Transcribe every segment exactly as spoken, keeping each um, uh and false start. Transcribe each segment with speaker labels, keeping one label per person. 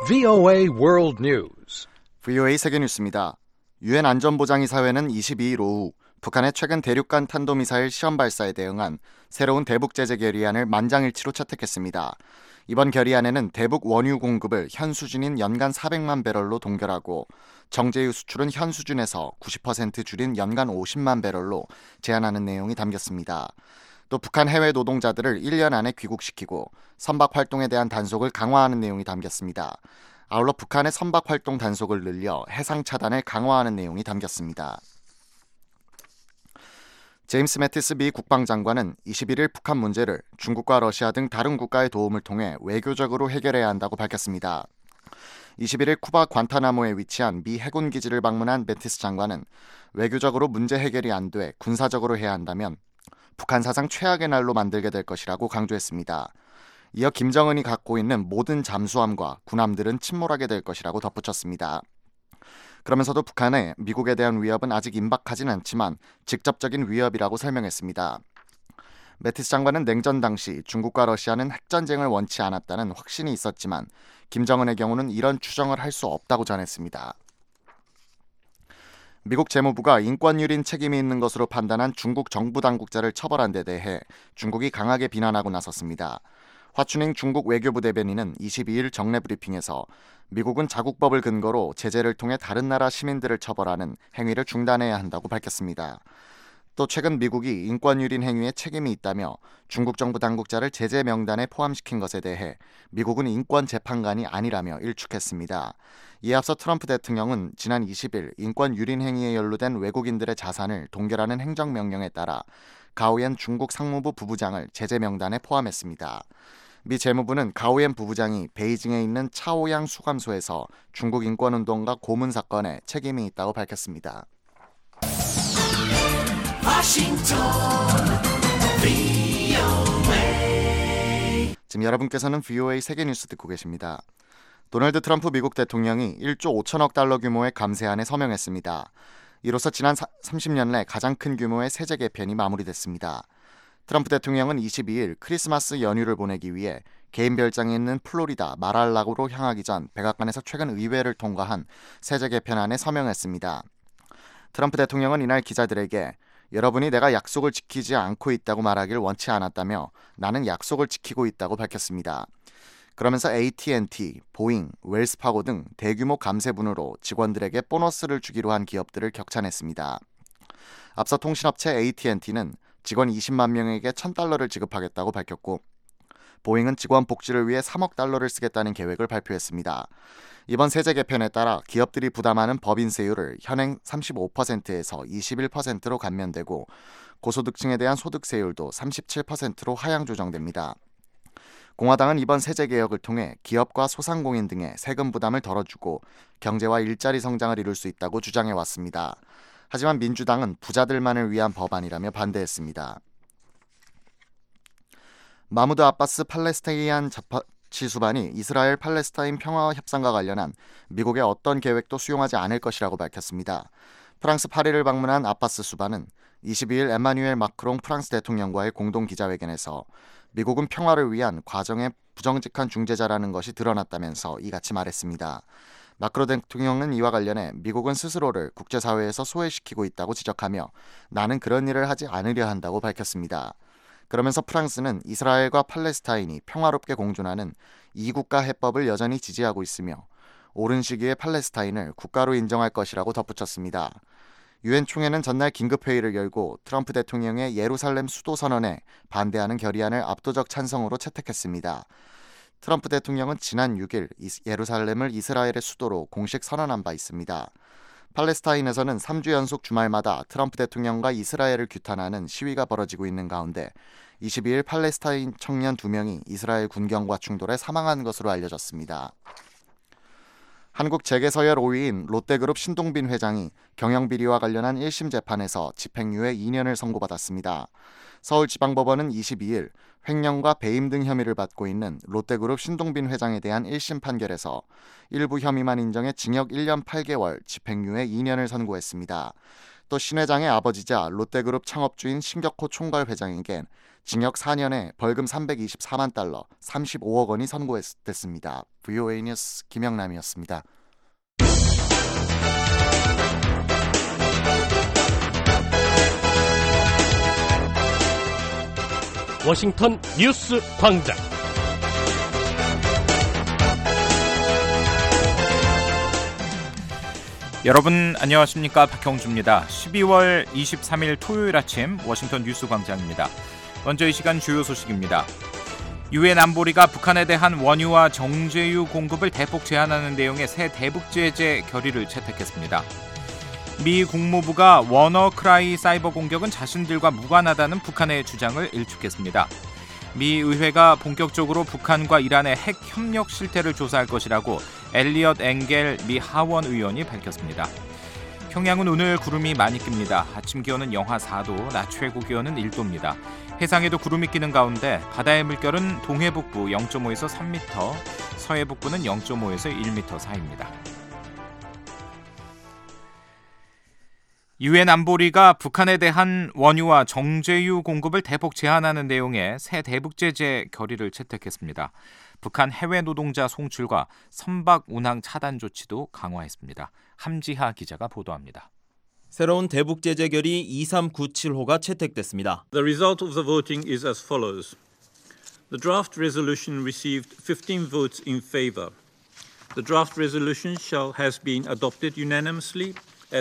Speaker 1: 브이오에이 World News.
Speaker 2: 브이오에이 세계뉴스입니다. 유엔 안전보장이사회는 이십이일 오후 북한의 최근 대륙간 탄도미사일 시험 발사에 대응한 새로운 대북 제재 결의안을 만장일치로 채택했습니다. 이번 결의안에는 대북 원유 공급을 현 수준인 연간 사백만 배럴로 동결하고 정제유 수출은 현 수준에서 구십 퍼센트 줄인 연간 오십만 배럴로 제한하는 내용이 담겼습니다. 또 북한 해외 노동자들을 일 년 안에 귀국시키고 선박 활동에 대한 단속을 강화하는 내용이 담겼습니다. 아울러 북한의 선박 활동 단속을 늘려 해상 차단을 강화하는 내용이 담겼습니다. 제임스 매티스 미 국방장관은 이십일일 북한 문제를 중국과 러시아 등 다른 국가의 도움을 통해 외교적으로 해결해야 한다고 밝혔습니다. 이십일일 쿠바 관타나모에 위치한 미 해군 기지를 방문한 매티스 장관은 외교적으로 문제 해결이 안 돼 군사적으로 해야 한다면 북한 사상 최악의 날로 만들게 될 것이라고 강조했습니다. 이어 김정은이 갖고 있는 모든 잠수함과 군함들은 침몰하게 될 것이라고 덧붙였습니다. 그러면서도 북한의 미국에 대한 위협은 아직 임박하진 않지만 직접적인 위협이라고 설명했습니다. 매티스 장관은 냉전 당시 중국과 러시아는 핵전쟁을 원치 않았다는 확신이 있었지만 김정은의 경우는 이런 추정을 할 수 없다고 전했습니다. 미국 재무부가 인권유린 책임이 있는 것으로 판단한 중국 정부 당국자를 처벌한 데 대해 중국이 강하게 비난하고 나섰습니다. 화춘잉 중국 외교부 대변인은 이십이일 정례 브리핑에서 미국은 자국법을 근거로 제재를 통해 다른 나라 시민들을 처벌하는 행위를 중단해야 한다고 밝혔습니다. 또 최근 미국이 인권유린 행위에 책임이 있다며 중국 정부 당국자를 제재 명단에 포함시킨 것에 대해 미국은 인권재판관이 아니라며 일축했습니다. 이에 앞서 트럼프 대통령은 지난 이십일 인권유린 행위에 연루된 외국인들의 자산을 동결하는 행정명령에 따라 가오옌 중국 상무부 부부장을 제재 명단에 포함했습니다. 미 재무부는 가오옌 부부장이 베이징에 있는 차오양 수감소에서 중국 인권운동가 고문 사건에 책임이 있다고 밝혔습니다.
Speaker 3: 워싱턴 브이오에이.
Speaker 2: 지금 여러분께서는 브이오에이 세계뉴스 듣고 계십니다. 도널드 트럼프 미국 대통령이 일조 오천억 달러 규모의 감세안에 서명했습니다. 이로써 지난 삼십 년 내 가장 큰 규모의 세제 개편이 마무리됐습니다. 트럼프 대통령은 이십이일 크리스마스 연휴를 보내기 위해 개인 별장에 있는 플로리다 마랄라고로 향하기 전 백악관에서 최근 의회를 통과한 세제 개편안에 서명했습니다. 트럼프 대통령은 이날 기자들에게 여러분이 내가 약속을 지키지 않고 있다고 말하길 원치 않았다며 나는 약속을 지키고 있다고 밝혔습니다. 그러면서 에이티앤티, 보잉, 웰스파고 등 대규모 감세분으로 직원들에게 보너스를 주기로 한 기업들을 격찬했습니다. 앞서 통신업체 에이티앤티는 직원 이십만 명에게 천 달러를 지급하겠다고 밝혔고 보잉은 직원 복지를 위해 삼억 달러를 쓰겠다는 계획을 발표했습니다. 이번 세제 개편에 따라 기업들이 부담하는 법인세율을 현행 삼십오 퍼센트에서 이십일 퍼센트로 감면되고 고소득층에 대한 소득세율도 삼십칠 퍼센트로 하향 조정됩니다. 공화당은 이번 세제 개혁을 통해 기업과 소상공인 등의 세금 부담을 덜어주고 경제와 일자리 성장을 이룰 수 있다고 주장해왔습니다. 하지만 민주당은 부자들만을 위한 법안이라며 반대했습니다. 마무드 아바스 팔레스타인 자치 수반이 이스라엘 팔레스타인 평화 협상과 관련한 미국의 어떤 계획도 수용하지 않을 것이라고 밝혔습니다. 프랑스 파리를 방문한 아바스 수반은 이십이일 에마뉴엘 마크롱 프랑스 대통령과의 공동 기자회견에서 미국은 평화를 위한 과정의 부정직한 중재자라는 것이 드러났다면서 이같이 말했습니다. 마크롱 대통령은 이와 관련해 미국은 스스로를 국제사회에서 소외시키고 있다고 지적하며 나는 그런 일을 하지 않으려 한다고 밝혔습니다. 그러면서 프랑스는 이스라엘과 팔레스타인이 평화롭게 공존하는 이국가 해법을 여전히 지지하고 있으며 오른 시기에 팔레스타인을 국가로 인정할 것이라고 덧붙였습니다. 유엔 총회는 전날 긴급회의를 열고 트럼프 대통령의 예루살렘 수도 선언에 반대하는 결의안을 압도적 찬성으로 채택했습니다. 트럼프 대통령은 지난 육일 예루살렘을 이스라엘의 수도로 공식 선언한 바 있습니다. 팔레스타인에서는 삼 주 연속 주말마다 트럼프 대통령과 이스라엘을 규탄하는 시위가 벌어지고 있는 가운데 이십이일 팔레스타인 청년 두 명이 이스라엘 군경과 충돌해 사망한 것으로 알려졌습니다. 한국 재계서열 오 위인 롯데그룹 신동빈 회장이 경영비리와 관련한 일 심 재판에서 집행유예 이 년을 선고받았습니다. 서울지방법원은 이십이일 횡령과 배임 등 혐의를 받고 있는 롯데그룹 신동빈 회장에 대한 일 심 판결에서 일부 혐의만 인정해 징역 일 년 팔 개월, 집행유예 이 년을 선고했습니다. 또 신 회장의 아버지자 롯데그룹 창업주인 신격호 총괄 회장에겐 징역 사 년에 벌금 삼백이십사만 달러, 삼십오억 원이 선고됐습니다. 브이오에이 뉴스 김영남이었습니다.
Speaker 1: 워싱턴 뉴스 광장.
Speaker 3: 여러분 안녕하십니까? 박형주입니다. 십이월 이십삼일 토요일 아침 워싱턴 뉴스 광장입니다. 먼저 이 시간 주요 소식입니다. 유엔 안보리가 북한에 대한 원유와 정제유 공급을 대폭 제한하는 내용의 새 대북 제재 결의를 채택했습니다. 미 국무부가 워너크라이 사이버 공격은 자신들과 무관하다는 북한의 주장을 일축했습니다. 미 의회가 본격적으로 북한과 이란의 핵 협력 실태를 조사할 것이라고 엘리엇 엥겔 미 하원 의원이 밝혔습니다. 평양은 오늘 구름이 많이 낍니다. 아침 기온은 영하 사 도, 낮 최고 기온은 일 도입니다. 해상에도 구름이 끼는 가운데 바다의 물결은 동해북부 영 점 오에서 삼 미터, 서해북부는 영 점 오에서 일 미터 사이입니다. 유엔 안보리가 북한에 대한 원유와 정제유 공급을 대폭 제한하는 내용의 새 대북 제재 결의를 채택했습니다. 북한 해외 노동자 송출과 선박 운항 차단 조치도 강화했습니다. 함지하 기자가 보도합니다.
Speaker 4: 새로운 대북 제재 결의 이삼구칠호가 채택됐습니다.
Speaker 5: The result of the voting is as follows. The draft resolution received fifteen votes in favor. The draft resolution shall has been adopted unanimously.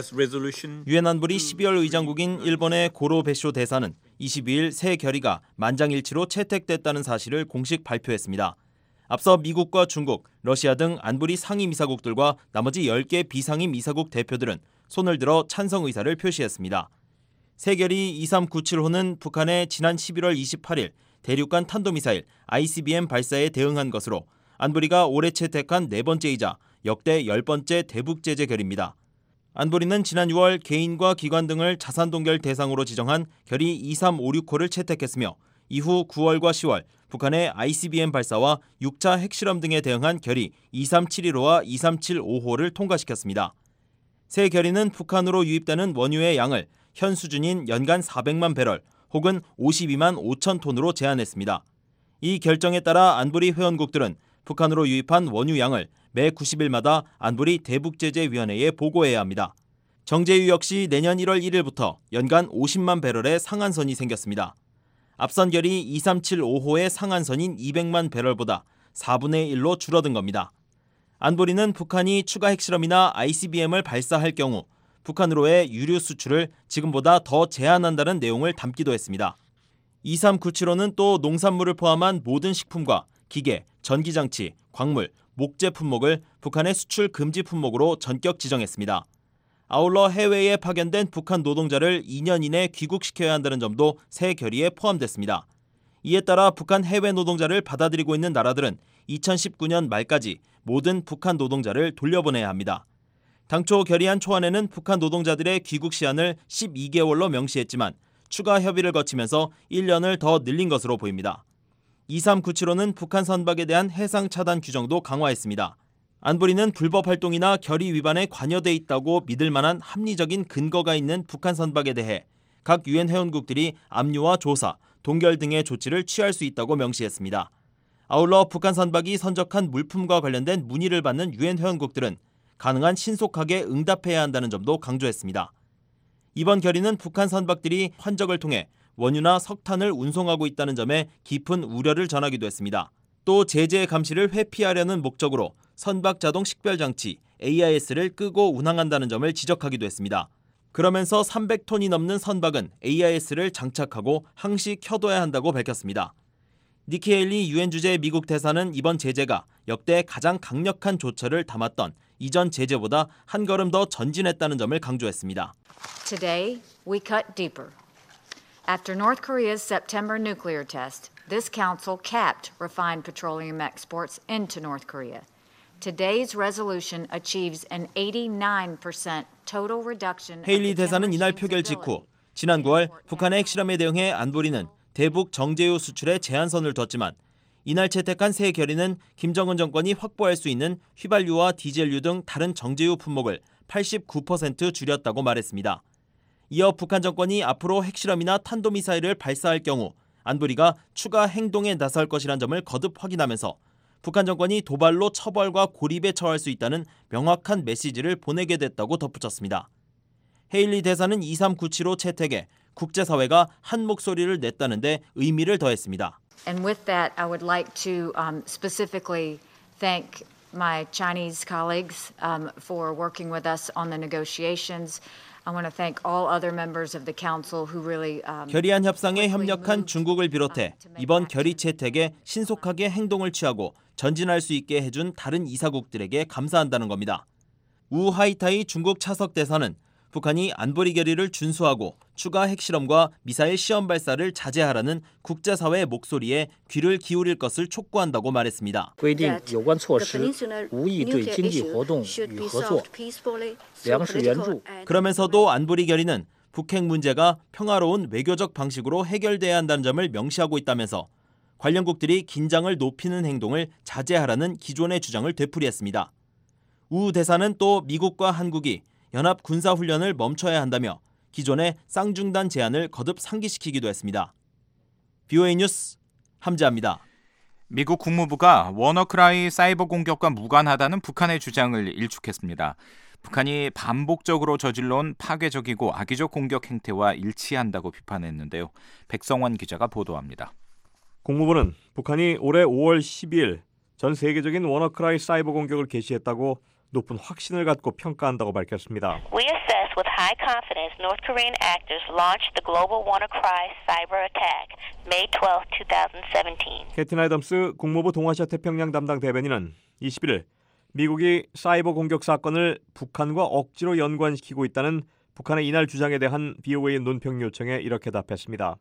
Speaker 4: 유엔 안보리 십이월 의장국인 일본의 고로 베쇼 대사는 이십이일 새 결의가 만장일치로 채택됐다는 사실을 공식 발표했습니다. 앞서 미국과 중국, 러시아 등 안보리 상임이사국들과 나머지 열 개 비상임이사국 대표들은 손을 들어 찬성 의사를 표시했습니다. 새 결의 이삼구칠호는 북한의 지난 십일월 이십팔일 대륙간 탄도미사일 아이씨비엠 발사에 대응한 것으로 안보리가 올해 채택한 네 번째이자 역대 열 번째 대북 제재 결의입니다. 안보리는 지난 유월 개인과 기관 등을 자산 동결 대상으로 지정한 결의 이삼오육호를 채택했으며 이후 구월과 시월 북한의 아이씨비엠 발사와 육 차 핵실험 등에 대응한 결의 이삼칠일호와 이삼칠오호를 통과시켰습니다. 새 결의는 북한으로 유입되는 원유의 양을 현 수준인 연간 사백만 배럴 혹은 오십이만 오천 톤으로 제한했습니다. 이 결정에 따라 안보리 회원국들은 북한으로 유입한 원유 양을 매 구십일마다 안보리 대북제재위원회에 보고해야 합니다. 정제유 역시 내년 일월 일일부터 연간 오십만 배럴의 상한선이 생겼습니다. 앞선 결의 이삼칠오호의 상한선인 이백만 배럴보다 사분의 일로 줄어든 겁니다. 안보리는 북한이 추가 핵실험이나 아이씨비엠을 발사할 경우 북한으로의 유류 수출을 지금보다 더 제한한다는 내용을 담기도 했습니다. 이삼구칠호는 또 농산물을 포함한 모든 식품과 기계, 전기장치, 광물, 목재 품목을 북한의 수출 금지 품목으로 전격 지정했습니다. 아울러 해외에 파견된 북한 노동자를 이 년 이내 귀국시켜야 한다는 점도 새 결의에 포함됐습니다. 이에 따라 북한 해외 노동자를 받아들이고 있는 나라들은 이천십구년 말까지 모든 북한 노동자를 돌려보내야 합니다. 당초 결의안 초안에는 북한 노동자들의 귀국 시한을 십이 개월로 명시했지만 추가 협의를 거치면서 일 년을 더 늘린 것으로 보입니다. 이삼구칠호는 북한 선박에 대한 해상 차단 규정도 강화했습니다. 안보리는 불법 활동이나 결의 위반에 관여돼 있다고 믿을 만한 합리적인 근거가 있는 북한 선박에 대해 각 유엔 회원국들이 압류와 조사, 동결 등의 조치를 취할 수 있다고 명시했습니다. 아울러 북한 선박이 선적한 물품과 관련된 문의를 받는 유엔 회원국들은 가능한 신속하게 응답해야 한다는 점도 강조했습니다. 이번 결의는 북한 선박들이 환적을 통해 원유나 석탄을 운송하고 있다는 점에 깊은 우려를 전하기도 했습니다. 또 제재 감시를 회피하려는 목적으로 선박 자동 식별 장치 에이아이에스를 끄고 운항한다는 점을 지적하기도 했습니다. 그러면서 삼백 톤이 넘는 선박은 에이아이에스를 장착하고 항시 켜둬야 한다고 밝혔습니다. 니키 헤일리 유엔 주재 미국 대사는 이번 제재가 역대 가장 강력한 조처를 담았던 이전 제재보다 한 걸음 더 전진했다는 점을 강조했습니다.
Speaker 6: Today, we cut deeper. After North Korea's September nuclear test, this council capped refined petroleum exports into North Korea. Today's resolution achieves an eighty-nine percent total reduction.
Speaker 4: 헤일리 대사는 이날 표결 직후 지난 구월 북한의 핵실험에 대응해 안보리는 대북 정제유 수출에 제한선을 뒀지만 이날 채택한 새 결의는 김정은 정권이 확보할 수 있는 휘발유와 디젤유 등 다른 정제유 품목을 팔십구 퍼센트 줄였다고 말했습니다. 이어 북한 정권이 앞으로 핵실험이나 탄도미사일을 발사할 경우 안보리가 추가 행동에 나설 것이란 점을 거듭 확인하면서 북한 정권이 도발로 처벌과 고립에 처할 수 있다는 명확한 메시지를 보내게 됐다고 덧붙였습니다. 헤일리 대사는 이삼구칠오 채택에 국제사회가 한 목소리를 냈다는 데 의미를 더했습니다.
Speaker 6: And with that, I would like to um, specifically thank my Chinese colleagues um, for working with us on the negotiations. I want to thank all other members of the council who really um,
Speaker 4: 결의안 협상에 협력한 중국을 비롯해 이번 결의 채택에 신속하게 행동을 취하고 전진할 수 있게 해준 다른 이사국들에게 감사한다는 겁니다. 우 하이타이 중국 차석 대사는 북한이 안보리 결의를 준수하고 추가 핵실험과 미사일 시험 발사를 자제하라는 국제사회의 목소리에 귀를 기울일 것을 촉구한다고 말했습니다.
Speaker 7: 规定有关措施无意对经济活动与合作、粮食援助。
Speaker 4: 그러면서도 안보리 결의는 북핵 문제가 평화로운 외교적 방식으로 해결돼야 한다는 점을 명시하고 있다면서 관련국들이 긴장을 높이는 행동을 자제하라는 기존의 주장을 되풀이했습니다. 우 대사는 또 미국과 한국이 연합 군사훈련을 멈춰야 한다며 기존의 쌍중단 제안을 거듭 상기시키기도 했습니다. 비오에이 뉴스 함재합니다.
Speaker 3: 미국 국무부가 워너크라이 사이버 공격과 무관하다는 북한의 주장을 일축했습니다. 북한이 반복적으로 저질러온 파괴적이고 악의적 공격 행태와 일치한다고 비판했는데요. 백성원 기자가 보도합니다.
Speaker 8: 국무부는 북한이 올해 오월 십이일 전 세계적인 워너크라이 사이버 공격을 개시했다고 높은 확신을 갖고 평가한다고 밝혔습니다.
Speaker 9: We assess with high confidence North Korean actors launched the global WannaCry cyber attack May twelfth, twenty seventeen.
Speaker 8: 캐틴 애덤스 국무부 동아시아 태평양 담당 대변인은 이십일일 미국이 사이버 공격 사건을 북한과 억지로 연관시키고 있다는 북한의 이날 주장에 대한 비오에이 논평 요청에 이렇게 답했습니다.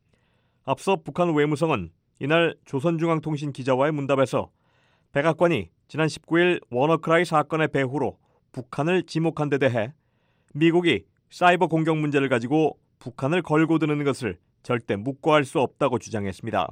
Speaker 8: 앞서 북한 외무성은 이날 조선중앙통신 기자와의 문답에서 백악관이 지난 십구일 워너크라이 사건의 배후로 북한을 지목한 데 대해 미국이 사이버 공격 문제를 가지고 북한을 걸고 드는 것을 절대 묵과할 수 없다고 주장했습니다.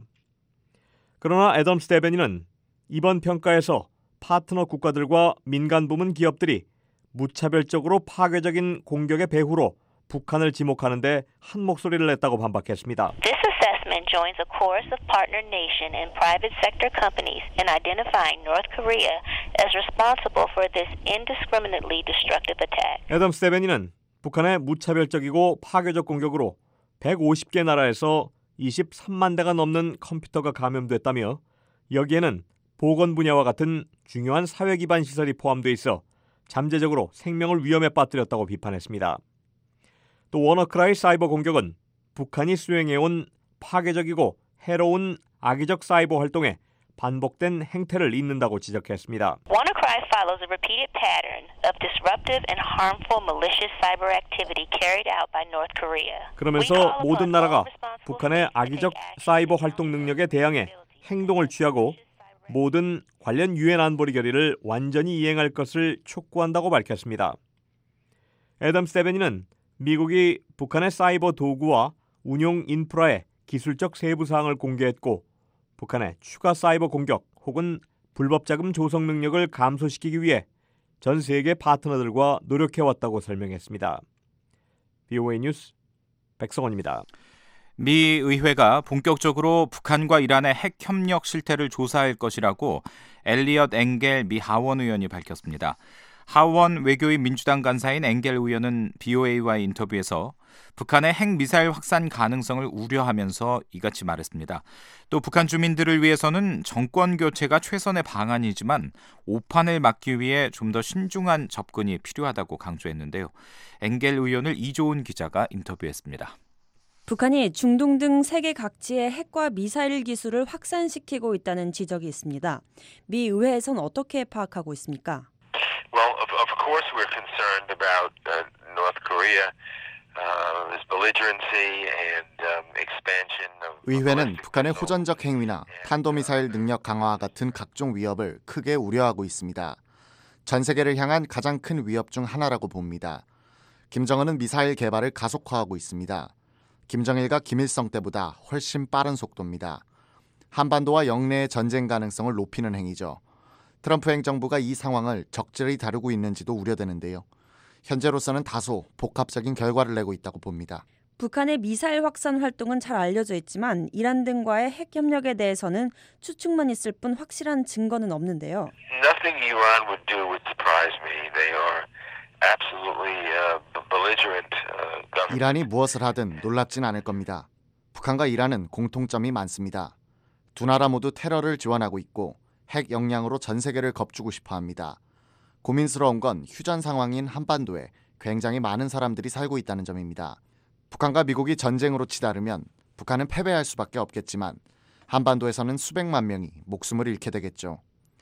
Speaker 8: 그러나 애덤스 대변인은 이번 평가에서 파트너 국가들과 민간 부문 기업들이 무차별적으로 파괴적인 공격의 배후로 북한을 지목하는데 한 목소리를 냈다고 반박했습니다.
Speaker 9: This assessment joins a chorus of partner nation and private sector companies in identifying North Korea as responsible for this indiscriminately destructive attack.
Speaker 8: 애덤스 대변인은 북한의 무차별적이고 파괴적 공격으로 백오십 개 나라에서 이십삼만 대가 넘는 컴퓨터가 감염됐다며 여기에는 보건 분야와 같은 중요한 사회 기반 시설이 포함돼 있어 잠재적으로 생명을 위험에 빠뜨렸다고 비판했습니다. 또 워너크라이 사이버 공격은 북한이 수행해온 파괴적이고 해로운 악의적 사이버 활동에 반복된 행태를 잇는다고 지적했습니다.
Speaker 9: WannaCry follows a repeated pattern of disruptive and harmful malicious cyber activity carried out by North Korea.
Speaker 8: 그러면서 모든 나라가 북한의 악의적 사이버 활동 능력에 대항해 행동을 취하고 모든 관련 유엔 안보리 결의를 완전히 이행할 것을 촉구한다고 밝혔습니다. 애덤스 대변인은 미국이 북한의 사이버 도구와 운용 인프라의 기술적 세부 사항을 공개했고 북한의 추가 사이버 공격 혹은 불법 자금 조성 능력을 감소시키기 위해 전 세계 파트너들과 노력해왔다고 설명했습니다. 비오에이 뉴스 백성원입니다.
Speaker 3: 미 의회가 본격적으로 북한과 이란의 핵 협력 실태를 조사할 것이라고 엘리엇 엥겔 미 하원 의원이 밝혔습니다. 하원 외교위 민주당 간사인 엥겔 의원은 비오에이와의 인터뷰에서 북한의 핵미사일 확산 가능성을 우려하면서 이같이 말했습니다. 또 북한 주민들을 위해서는 정권 교체가 최선의 방안이지만 오판을 막기 위해 좀 더 신중한 접근이 필요하다고 강조했는데요. 엥겔 의원을 이조은 기자가 인터뷰했습니다.
Speaker 10: 북한이 중동 등 세계 각지의 핵과 미사일 기술을 확산시키고 있다는 지적이 있습니다. 미 의회에선 어떻게 파악하고 있습니까?
Speaker 11: Well, of, of course we're concerned about uh, North Korea, uh, its belligerency and um, expansion of.
Speaker 2: 의회는 북한의 호전적 행위나 탄도미사일 능력 강화와 같은 각종 위협을 크게 우려하고 있습니다. 전 세계를 향한 가장 큰 위협 중 하나라고 봅니다. 김정은은 미사일 개발을 가속화하고 있습니다. 김정일과 김일성 때보다 훨씬 빠른 속도입니다. 한반도와 영내의 전쟁 가능성을 높이는 행위죠. 트럼프 행정부가 이 상황을 적절히 다루고 있는지도 우려되는데요. 현재로서는 다소 복합적인 결과를 내고 있다고 봅니다.
Speaker 10: 북한의 미사일 확산 활동은 잘 알려져 있지만 이란 등과의 핵 협력에 대해서는 추측만 있을 뿐 확실한 증거는 없는데요.
Speaker 11: Nothing Iran would do would surprise me. They are absolutely uh, belligerent uh, government.
Speaker 2: 이란이 무엇을 하든 놀랍진 않을 겁니다. 북한과 이란은 공통점이 많습니다. 두 나라 모두 테러를 지원하고 있고 핵 역량으로 전 세계를 겁주고 싶어 합니다. 고민스러운 건 휴전 상황인 한반도에 굉장히 많은 사람들이 살고 있다는 점입니다. 북한과 미국이 전쟁으로 치달으면 북한은 패배할 수밖에 없겠지만 한반도에서는 수백만 명이 목숨을 잃게 되겠죠.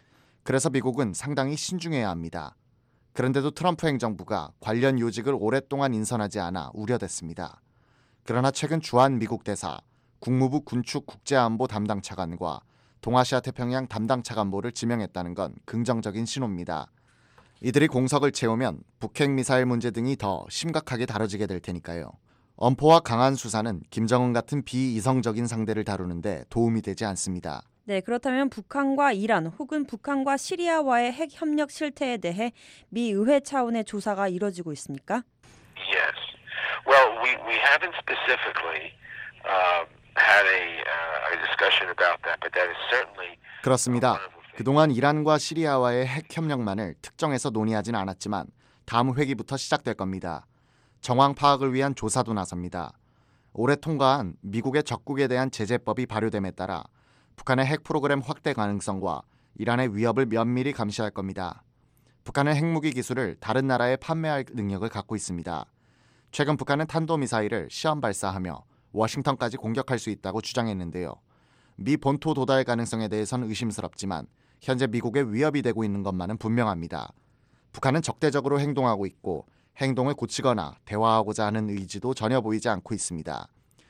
Speaker 2: 그래서 미국은 상당히 신중해야 합니다. 그런데도 트럼프 행정부가 관련 요직을 오랫동안 인선하지 않아 우려됐습니다. 그러나 최근 주한 미국 대사, 국무부 군축 국제안보 담당 차관과 동아시아 태평양 담당 차관보를 지명했다는 건 긍정적인 신호입니다. 이들이 공석을 채우면 북핵 미사일 문제 등이 더 심각하게 다뤄지게 될 테니까요. 엄포와 강한 수사는 김정은 같은 비이성적인 상대를 다루는데 도움이 되지 않습니다.
Speaker 10: 네, 그렇다면 북한과 이란 혹은 북한과 시리아와의 핵 협력 실태에 대해 미 의회 차원의 조사가 이뤄지고 있습니까?
Speaker 11: Yes. Well, we we haven't specifically uh, had a, uh, a discussion about that, but that is certainly.
Speaker 2: 그렇습니다. 그동안 이란과 시리아와의 핵 협력만을 특정해서 논의하진 않았지만 다음 회기부터 시작될 겁니다. 정황 파악을 위한 조사도 나섭니다. 올해 통과한 미국의 적국에 대한 제재법이 발효됨에 따라 북한의 핵 프로그램 확대 가능성과 이란의 위협을 면밀히 감시할 겁니다. 북한은 핵무기 기술을 다른 나라에 판매할 능력을 갖고 있습니다. 최근 북한은 탄도미사일을 시험 발사하며 워싱턴까지 공격할 수 있다고 주장했는데요. 미 본토 도달 가능성에 대해서는 의심스럽지만 현재 미국에 위협이 되고 있는 것만은 분명합니다. 북한은 적대적으로 행동하고 있고 행동을 고치거나 대화하고자 하는 의지도 전혀 보이지 않고 있습니다.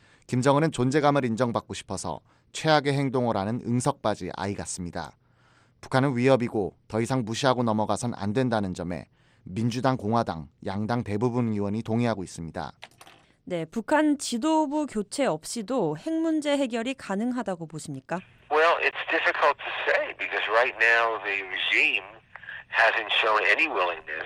Speaker 2: 김정은은 존재감을 인정받고 싶어서 최악의 행동을 하는 응석바지 아이 같습니다. 북한은 위협이고 더 이상 무시하고 넘어가선 안 된다는 점에 민주당, 공화당, 양당 대부분 의원이 동의하고 있습니다.
Speaker 10: 네, 북한 지도부 교체 없이도 핵 문제 해결이 가능하다고 보십니까?
Speaker 11: Well, it's difficult to say because right now the regime hasn't shown any willingness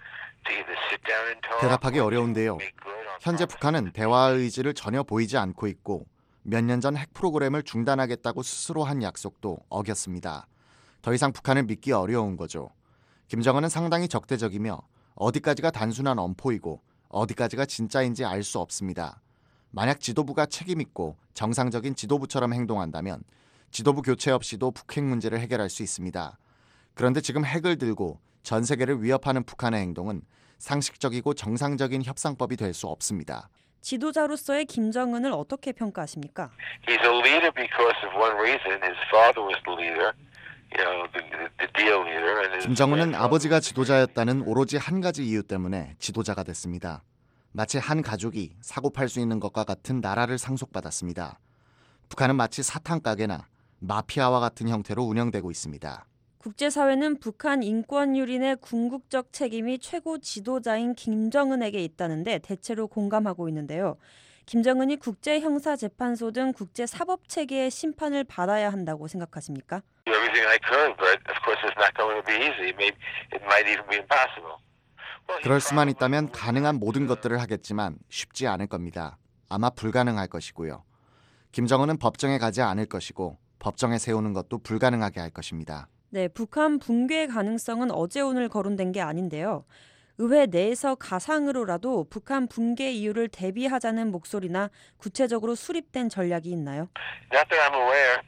Speaker 11: to either sit down and talk.
Speaker 2: 대답하기 어려운데요. 현재 북한은 대화의 의지를 전혀 보이지 않고 있고 몇 년 전 핵 프로그램을 중단하겠다고 스스로 한 약속도 어겼습니다. 더 이상 북한을 믿기 어려운 거죠. 김정은은 상당히 적대적이며 어디까지가 단순한 엄포이고 어디까지가 진짜인지 알 수 없습니다. 만약 지도부가 책임있고 정상적인 지도부처럼 행동한다면 지도부 교체 없이도 북핵 문제를 해결할 수 있습니다. 그런데 지금 핵을 들고 전 세계를 위협하는 북한의 행동은 상식적이고 정상적인 협상법이 될 수 없습니다.
Speaker 10: 지도자로서의 김정은을 어떻게 평가하십니까?
Speaker 11: He's a leader because of one reason. His father was the leader, you know, the, the deal leader. And his
Speaker 2: 김정은은 아버지가 지도자였다는 오로지 한 가지 이유 때문에 지도자가 됐습니다. 마치 한 가족이 사고 팔 수 있는 것과 같은 나라를 상속받았습니다. 북한은 마치 사탕 가게나 마피아와 같은 형태로 운영되고 있습니다.
Speaker 10: 국제사회는 북한 인권 유린의 궁극적 책임이 최고 지도자인 김정은에게 있다는데 대체로 공감하고 있는데요. 김정은이 국제형사재판소 등 국제사법체계의 심판을 받아야 한다고 생각하십니까?
Speaker 11: Everything I could, but of course it's not going to be easy. Maybe it might even be impossible.
Speaker 2: 그럴 수만 있다면 가능한 모든 것들을 하겠지만 쉽지 않을 겁니다. 아마 불가능할 것이고요. 김정은은 법정에 가지 않을 것이고 법정에 세우는 것도 불가능하게 할 것입니다.
Speaker 10: 네, 북한 붕괴 가능성은 어제 오늘 거론된 게 아닌데요. 의회 내에서 가상으로라도 북한 붕괴 이유를 대비하자는 목소리나 구체적으로 수립된 전략이 있나요?
Speaker 11: Not that I'm aware.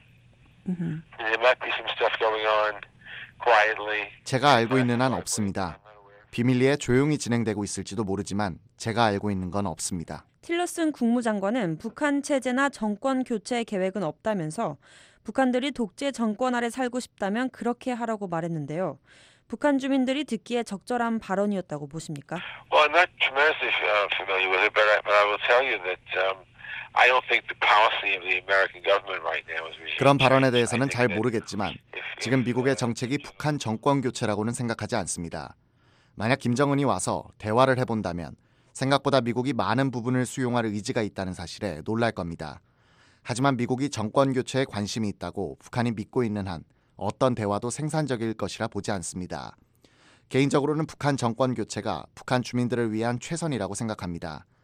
Speaker 11: There might be some stuff going on quietly.
Speaker 2: 제가 알고 있는 한 없습니다. 비밀리에 조용히 진행되고 있을지도 모르지만 제가 알고 있는 건 없습니다.
Speaker 10: 틸러슨 국무장관은 북한 체제나 정권 교체 계획은 없다면서 북한들이 독재 정권 아래 살고 싶다면 그렇게 하라고 말했는데요. 북한 주민들이 듣기에 적절한 발언이었다고 보십니까?
Speaker 11: Well, I'm not tremendously familiar with it, but I, but I will tell you that um, I don't think the policy of the American government right now is regime.
Speaker 2: 그런 발언에 대해서는 잘 모르겠지만 지금 미국의 정책이 북한 정권 교체라고는 생각하지 않습니다. 만약 김정은이 와서 대화를 해본다면 생각보다 미국이 많은 부분을 수용할 의지가 있다는 사실에 놀랄 겁니다. 하지만 미국이 정권 교체에 관심이 있다고 북한이 믿고 있는 한 어떤 대화도 생산적일 것이라 보지 않습니다. 개인적으로는 북한 정권 교체가 북한 주민들을 위한 최선이라고 생각합니다.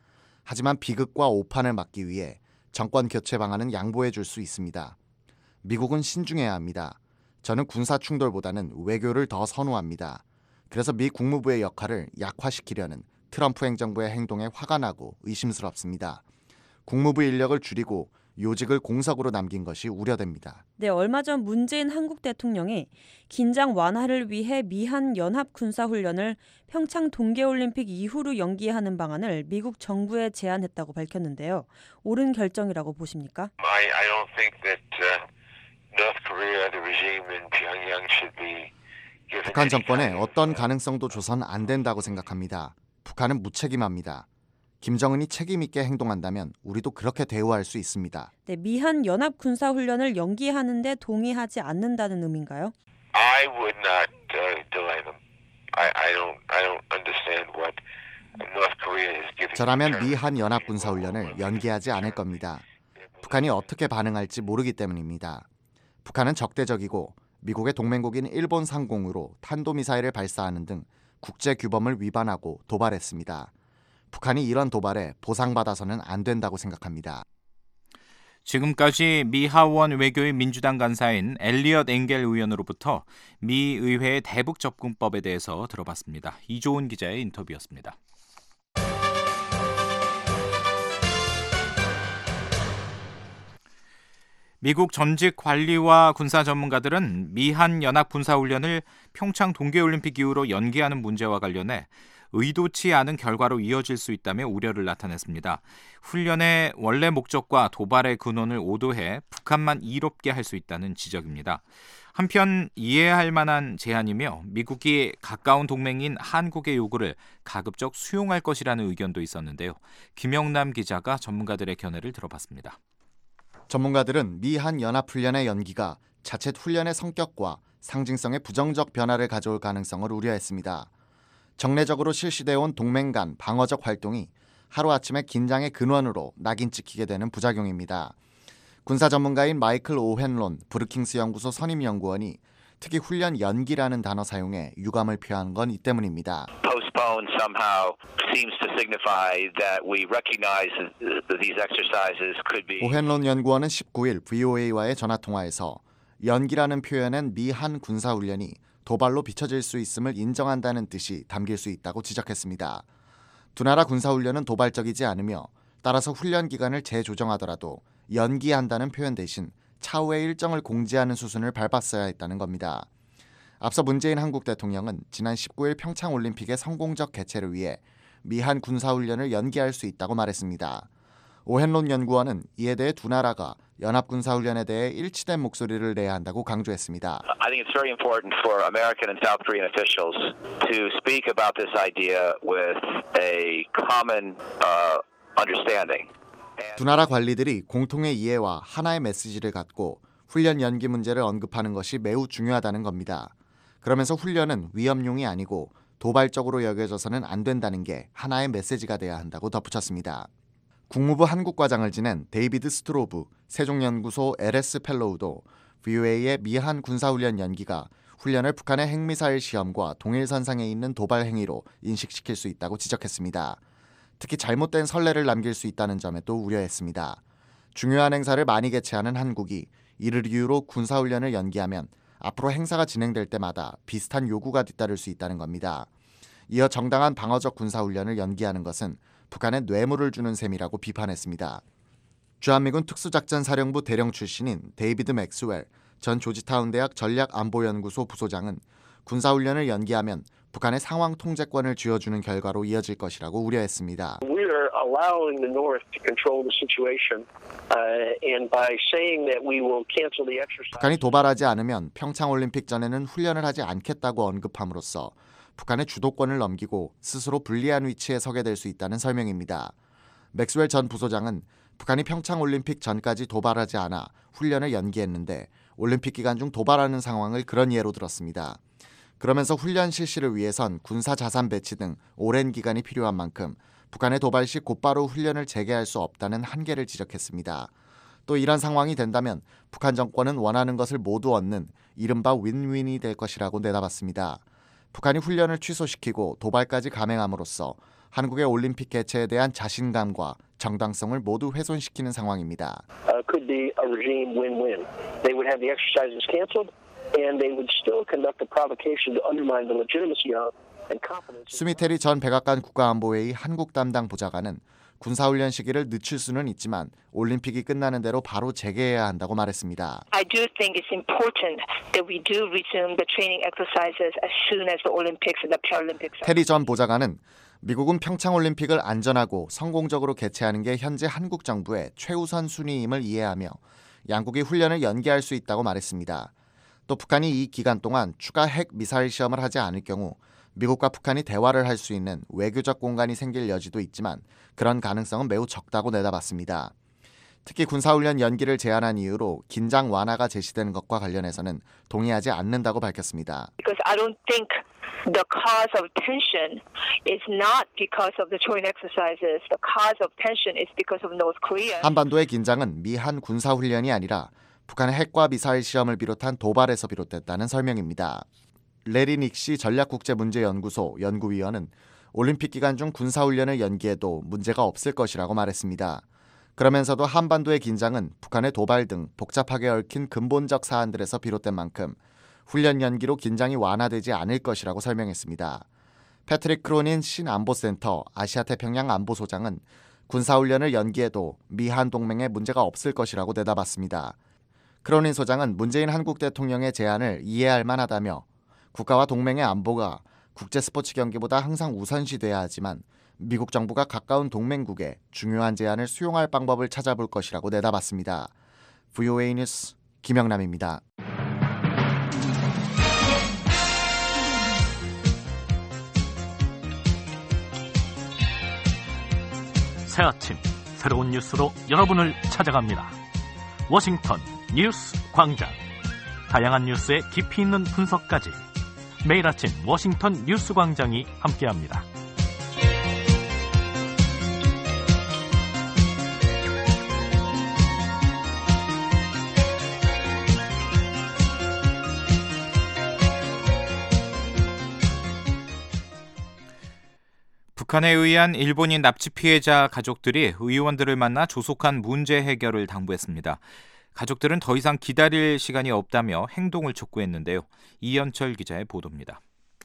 Speaker 2: 하지만 비극과 오판을 막기 위해 정권 교체 방안은 양보해 줄 수 있습니다. 미국은 신중해야 합니다. 저는 군사 충돌보다는 외교를 더 선호합니다. 그래서 미 국무부의 역할을 약화시키려는 트럼프 행정부의 행동에 화가 나고 의심스럽습니다. 국무부 인력을 줄이고 요직을 공석으로 남긴 것이 우려됩니다.
Speaker 10: 네, 얼마 전 문재인 한국 대통령이 긴장 완화를 위해 미한 연합 군사훈련을 평창 동계올림픽 이후로 연기하는 방안을 미국 정부에 제안했다고 밝혔는데요. 옳은 결정이라고 보십니까?
Speaker 11: I, I don't think that uh, North Korea, the regime in Pyongyang should be given
Speaker 2: 북한 정권에
Speaker 11: any kind of,
Speaker 2: 어떤 가능성도 줘선 안 된다고 생각합니다. 북한은 무책임합니다. 김정은이 책임 있게 행동한다면 우리도 그렇게 대우할 수 있습니다.
Speaker 10: 네, 미한 연합 군사훈련을 연기하는 데 동의하지 않는다는 의미인가요?
Speaker 11: I would not uh, delay them. I, I don't I don't understand what North Korea is giving.
Speaker 2: 저라면 미한 연합 군사훈련을 연기하지 않을 겁니다. 북한이 어떻게 반응할지 모르기 때문입니다. 북한은 적대적이고 미국의 동맹국인 일본 상공으로 탄도미사일을 발사하는 등 국제 규범을 위반하고 도발했습니다. 북한이 이런 도발에 보상받아서는 안 된다고 생각합니다.
Speaker 3: 지금까지 미 하원 외교의 민주당 간사인 엘리엇 엥겔 의원으로부터 미 의회의 대북 접근법에 대해서 들어봤습니다. 이조은 기자의 인터뷰였습니다. 미국 전직 관리와 군사 전문가들은 미한 연합 군사훈련을 평창 동계올림픽 이후로 연기하는 문제와 관련해 의도치 않은 결과로 이어질 수 있다며 우려를 나타냈습니다. 훈련의 원래 목적과 도발의 근원을 오도해 북한만 이롭게 할 수 있다는 지적입니다. 한편 이해할 만한 제안이며 미국이 가까운 동맹인 한국의 요구를 가급적 수용할 것이라는 의견도 있었는데요. 김영남 기자가 전문가들의 견해를 들어봤습니다.
Speaker 2: 전문가들은 미한 연합훈련의 연기가 자칫 훈련의 성격과 상징성의 부정적 변화를 가져올 가능성을 우려했습니다. 정례적으로 실시되어 온 동맹 간 방어적 활동이 하루아침에 긴장의 근원으로 낙인 찍히게 되는 부작용입니다. 군사 전문가인 마이클 오헨론 브루킹스 연구소 선임 연구원이 특히 훈련 연기라는 단어 사용에 유감을 표한 건 이 때문입니다.
Speaker 12: Postpone somehow seems to signify that we recognize that these exercises could be.
Speaker 2: 오헨론 연구원은 십구일 브이오에이와의 전화통화에서 연기라는 표현엔 미한 군사훈련이 도발로 비춰질 수 있음을 인정한다는 뜻이 담길 수 있다고 지적했습니다. 두 나라 군사훈련은 도발적이지 않으며 따라서 훈련 기간을 재조정하더라도 연기한다는 표현 대신 차후의 일정을 공지하는 수순을 밟았어야 했다는 겁니다. 앞서 문재인 한국 대통령은 지난 십구일 평창올림픽의 성공적 개최를 위해 미한 군사훈련을 연기할 수 있다고 말했습니다. 오헨론 연구원은 이에 대해 두 나라가 연합군사훈련에 대해 일치된 목소리를 내야 한다고 강조했습니다.
Speaker 12: I think it's very important for American and South Korean officials to speak about this idea with a common uh, understanding.
Speaker 2: 두 나라 관리들이 공통의 이해와 하나의 메시지를 갖고 훈련 연기 문제를 언급하는 것이 매우 중요하다는 겁니다. 그러면서 훈련은 위험용이 아니고 도발적으로 여겨져서는 안 된다는 게 하나의 메시지가 돼야 한다고 덧붙였습니다. 국무부 한국과장을 지낸 데이비드 스트로브 세종연구소 엘에스 펠로우도 브이오에이의 미한 군사훈련 연기가 훈련을 북한의 핵미사일 시험과 동일선상에 있는 도발 행위로 인식시킬 수 있다고 지적했습니다. 특히 잘못된 선례를 남길 수 있다는 점에 또 우려했습니다. 중요한 행사를 많이 개최하는 한국이 이를 이유로 군사훈련을 연기하면 앞으로 행사가 진행될 때마다 비슷한 요구가 뒤따를 수 있다는 겁니다. 이어 정당한 방어적 군사훈련을 연기하는 것은 북한에 뇌물을 주는 셈이라고 비판했습니다. 주한미군 특수작전사령부 대령 출신인 데이비드 맥스웰 전 조지타운 대학 전략안보연구소 부소장은 군사훈련을 연기하면 북한의 상황 통제권을 쥐어주는 결과로 이어질 것이라고 우려했습니다.
Speaker 13: We are allowing the North to control the situation, uh, and by saying that we will cancel the exercise.
Speaker 2: 북한이 도발하지 않으면 평창올림픽 전에는 훈련을 하지 않겠다고 언급함으로써 북한의 주도권을 넘기고 스스로 불리한 위치에 서게 될 수 있다는 설명입니다. 맥스웰 전 부소장은 북한이 평창올림픽 전까지 도발하지 않아 훈련을 연기했는데 올림픽 기간 중 도발하는 상황을 그런 예로 들었습니다. 그러면서 훈련 실시를 위해선 군사 자산 배치 등 오랜 기간이 필요한 만큼 북한의 도발 시 곧바로 훈련을 재개할 수 없다는 한계를 지적했습니다. 또 이런 상황이 된다면 북한 정권은 원하는 것을 모두 얻는 이른바 윈윈이 될 것이라고 내다봤습니다. 북한이 훈련을 취소시키고 도발까지 감행함으로써 한국의 올림픽 개최에 대한 자신감과 정당성을 모두 훼손시키는 상황입니다.
Speaker 13: Uh, could be a regime win-win. They would have the exercises canceled, and they would still conduct a provocation to undermine the legitimacy of and confidence.
Speaker 2: 수미테리 전 백악관 국가안보회의 한국 담당 보좌관은 군사훈련 시기를 늦출 수는 있지만 올림픽이 끝나는 대로 바로 재개해야 한다고 말했습니다.
Speaker 9: I do think it's important that we do resume the training exercises as soon as the Olympics and the Paralympics.
Speaker 2: 테리 전 보좌관은 미국은 평창올림픽을 안전하고 성공적으로 개최하는 게 현재 한국 정부의 최우선 순위임을 이해하며 양국이 훈련을 연기할 수 있다고 말했습니다. 또 북한이 이 기간 동안 추가 핵 미사일 시험을 하지 않을 경우 미국과 북한이 대화를 할 수 있는 외교적 공간이 생길 여지도 있지만 그런 가능성은 매우 적다고 내다봤습니다. 특히 군사훈련 연기를 제안한 이유로 긴장 완화가 제시되는 것과 관련해서는 동의하지 않는다고 밝혔습니다.
Speaker 9: Because I don't think the cause of tension is not because of the joint exercises. The cause of tension is because of North Korea.
Speaker 2: 한반도의 긴장은 미한 군사훈련이 아니라 북한의 핵과 미사일 시험을 비롯한 도발에서 비롯됐다는 설명입니다. 레리 닉시 전략국제문제연구소 연구위원은 올림픽 기간 중 군사훈련을 연기해도 문제가 없을 것이라고 말했습니다. 그러면서도 한반도의 긴장은 북한의 도발 등 복잡하게 얽힌 근본적 사안들에서 비롯된 만큼 훈련 연기로 긴장이 완화되지 않을 것이라고 설명했습니다. 패트릭 크로닌 신안보센터 아시아태평양 안보소장은 군사훈련을 연기해도 미한 동맹에 문제가 없을 것이라고 내다봤습니다. 크로닌 소장은 문재인 한국 대통령의 제안을 이해할 만하다며 국가와 동맹의 안보가 국제 스포츠 경기보다 항상 우선시돼야 하지만 미국 정부가 가까운 동맹국에 중요한 제안을 수용할 방법을 찾아볼 것이라고 내다봤습니다. 브이오에이 뉴스 김영남입니다.
Speaker 1: 새 아침 새로운 뉴스로 여러분을 찾아갑니다. 워싱턴 뉴스 광장. 다양한 뉴스의 깊이 있는 분석까지 매일 아침 워싱턴 뉴스 광장이 함께합니다.
Speaker 3: 북한에 의한 일본인 납치 피해자 가족들이 의원들을 만나 조속한 문제 해결을 당부했습니다. 가족들은 더 이상 기다릴 시간이 없다며 행동을 촉구했는데요. 이현철 기자의 보도입니다.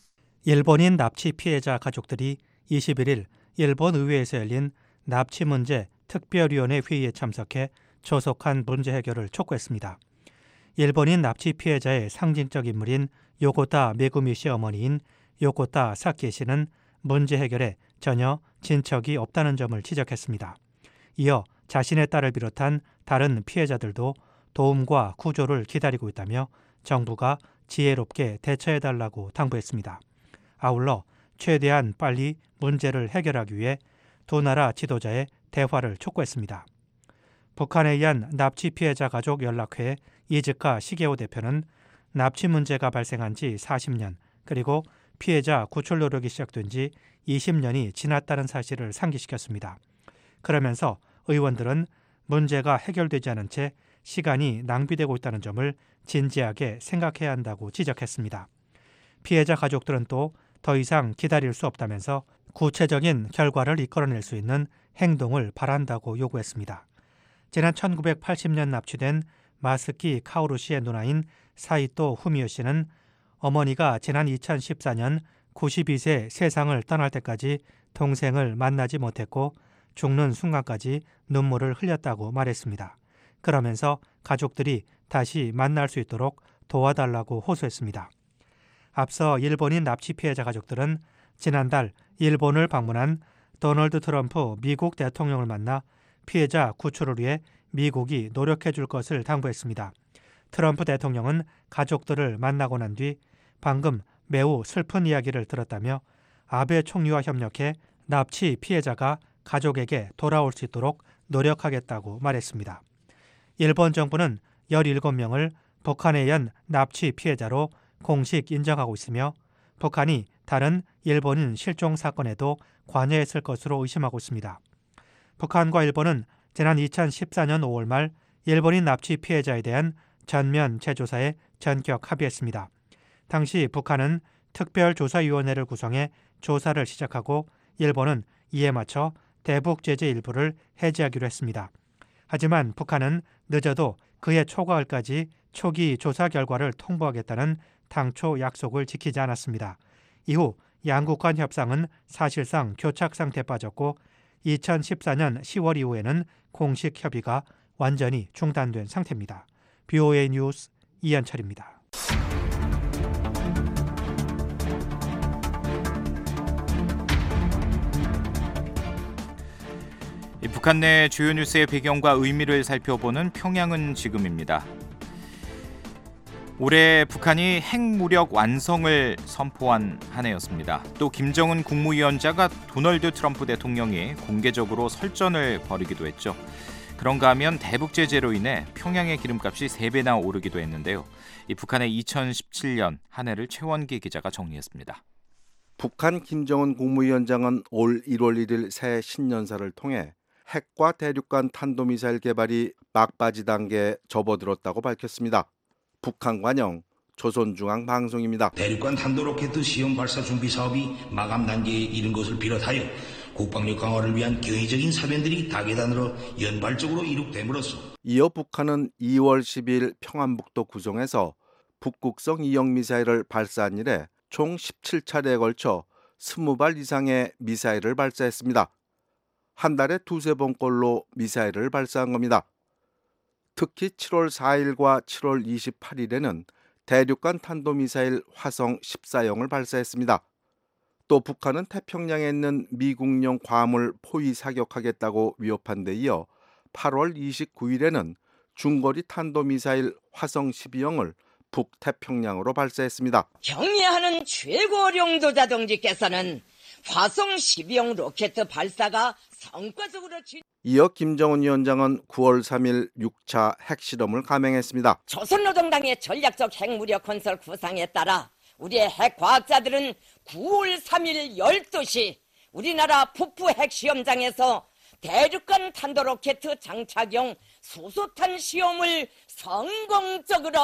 Speaker 14: 일본인 납치 피해자 가족들이 이십일 일 일본 의회에서 열린 납치 문제 특별위원회 회의에 참석해 조속한 문제 해결을 촉구했습니다. 일본인 납치 피해자의 상징적 인물인 요코타 메구미 씨 어머니인 요코타 사키 씨는 문제 해결에 전혀 진척이 없다는 점을 지적했습니다. 이어 자신의 딸을 비롯한 다른 피해자들도 도움과 구조를 기다리고 있다며 정부가 지혜롭게 대처해달라고 당부했습니다. 아울러 최대한 빨리 문제를 해결하기 위해 두 나라 지도자의 대화를 촉구했습니다. 북한에 의한 납치 피해자 가족 연락회 이즈카 시게오 대표는 납치 문제가 발생한 지 사십 년 그리고 피해자 구출 노력이 시작된 지 이십 년이 지났다는 사실을 상기시켰습니다. 그러면서 의원들은 문제가 해결되지 않은 채 시간이 낭비되고 있다는 점을 진지하게 생각해야 한다고 지적했습니다. 피해자 가족들은 또 더 이상 기다릴 수 없다면서 구체적인 결과를 이끌어낼 수 있는 행동을 바란다고 요구했습니다. 지난 천구백팔십 년 납치된 마스키 카오루 씨의 누나인 사이토 후미오 씨는 어머니가 지난 이천십사 년 구십이 세 세상을 떠날 때까지 동생을 만나지 못했고 죽는 순간까지 눈물을 흘렸다고 말했습니다. 그러면서 가족들이 다시 만날 수 있도록 도와달라고 호소했습니다. 앞서 일본인 납치 피해자 가족들은 지난달 일본을 방문한 도널드 트럼프 미국 대통령을 만나 피해자 구출을 위해 미국이 노력해 줄 것을 당부했습니다. 트럼프 대통령은 가족들을 만나고 난 뒤 방금 매우 슬픈 이야기를 들었다며 아베 총리와 협력해 납치 피해자가 가족에게 돌아올 수 있도록 노력하겠다고 말했습니다. 일본 정부는 열일곱 명을 북한에 의한 납치 피해자로 공식 인정하고 있으며 북한이 다른 일본인 실종 사건에도 관여했을 것으로 의심하고 있습니다. 북한과 일본은 지난 이천십사 년 오월 말 일본인 납치 피해자에 대한 전면 재조사에 전격 합의했습니다. 당시 북한은 특별조사위원회를 구성해 조사를 시작하고 일본은 이에 맞춰 대북 제재 일부를 해제하기로 했습니다. 하지만 북한은 늦어도 그해 초가을까지 초기 조사 결과를 통보하겠다는 당초 약속을 지키지 않았습니다. 이후 양국 간 협상은 사실상 교착 상태에 빠졌고 이천십사 년 시월 이후에는 공식 협의가 완전히 중단된 상태입니다. 비오에이 뉴스 이한철입니다.
Speaker 3: 북한 내 주요 뉴스의 배경과 의미를 살펴보는 평양은 지금입니다. 올해 북한이 핵무력 완성을 선포한 한 해였습니다. 또 김정은 국무위원장과 도널드 트럼프 대통령이 공개적으로 설전을 벌이기도 했죠. 그런가 하면 대북 제재로 인해 평양의 기름값이 세 배나 오르기도 했는데요. 이 북한의 이천십칠 년 한 해를 최원기 기자가 정리했습니다.
Speaker 15: 북한 김정은 국무위원장은 올 일월 일일 새 신년사를 통해 핵과 대륙간 탄도미사일 개발이 막바지 단계에 접어들었다고 밝혔습니다. 북한 관영 조선중앙방송입니다.
Speaker 16: 대륙간 탄도로켓 시험 발사 준비 사업이 마감 단계에 이른 것을 비롯하여 국방력 강화를 위한 경의적인 사변들이 다계단으로 연발적으로 이룩됨으로써
Speaker 15: 이어 북한은 이월 십이일 평안북도 구성에서 북극성 이형 미사일을 발사한 이래 총 십칠 차례에 걸쳐 이십 발 이상의 미사일을 발사했습니다. 한 달에 두세 번꼴로 미사일을 발사한 겁니다. 특히 칠월 사일과 칠월 이십팔일에는 대륙간 탄도미사일 화성 십사형을 발사했습니다. 또 북한은 태평양에 있는 미국령 괌을 포위 사격하겠다고 위협한 데 이어 팔월 이십구일에는 중거리 탄도미사일 화성 십이형을 북태평양으로 발사했습니다.
Speaker 17: 경의하는 최고령도자 동지께서는 화성 십이형 로켓 발사가 성과적으로 진...
Speaker 15: 이어 김정은 위원장은 구월 삼일 육 차 핵실험을 감행했습니다.
Speaker 17: 조선노동당의 전략적 핵무력 건설 구상에 따라 우리의 핵과학자들은 구월 삼일 열두 시 우리나라 북부 핵시험장에서 대륙간 탄도로켓 장착용 수소탄 시험을 성공적으로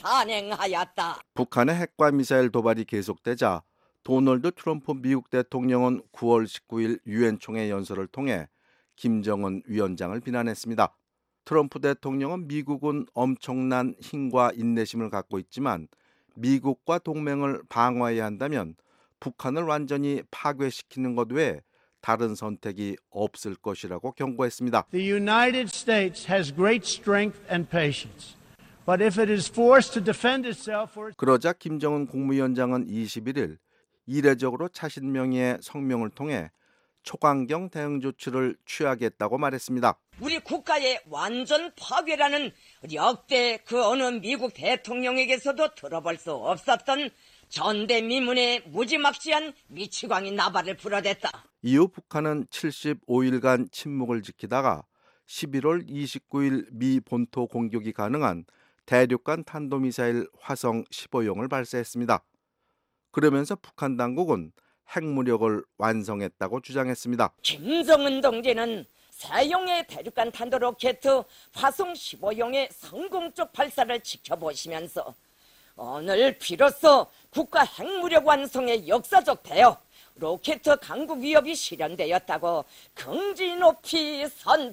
Speaker 17: 단행하였다.
Speaker 15: 북한의 핵과 미사일 도발이 계속되자 도널드 트럼프 미국 대통령은 구월 십구일 유엔 총회 연설을 통해 김정은 위원장을 비난했습니다. 트럼프 대통령은 미국은 엄청난 힘과 인내심을 갖고 있지만 미국과 동맹을 방어해야 한다면 북한을 완전히 파괴시키는 것 외에 다른 선택이 없을 것이라고 경고했습니다.
Speaker 18: The United States has great strength and patience. But if it is forced to defend itself or...
Speaker 15: 그러자 김정은 국무위원장은 이십일일 이례적으로 자신 명의의 성명을 통해 초강경 대응 조치를 취하겠다고 말했습니다.
Speaker 17: 우리 국가의 완전 파괴라는 역대 그 어느 미국 대통령에게서도 들어볼 수 없었던 전대미문의 무지막지한 미치광이 나발을 불어댔다.
Speaker 15: 이후 북한은 칠십오일간 침묵을 지키다가 십일월 이십구일 미 본토 공격이 가능한 대륙간 탄도미사일 화성 십오형을 발사했습니다. 그러면서 북한 당국은 핵무력을 완성했다고 주장했습니다.
Speaker 17: 김정은 동지는 세형의 대륙간 탄도로켓 화성 십오형의 성공적 발사를 지켜보시면서 오늘 비로소 국가 핵무력 완성의 역사적 대역 로켓 강국 위협이 실현되었다고 긍지 높이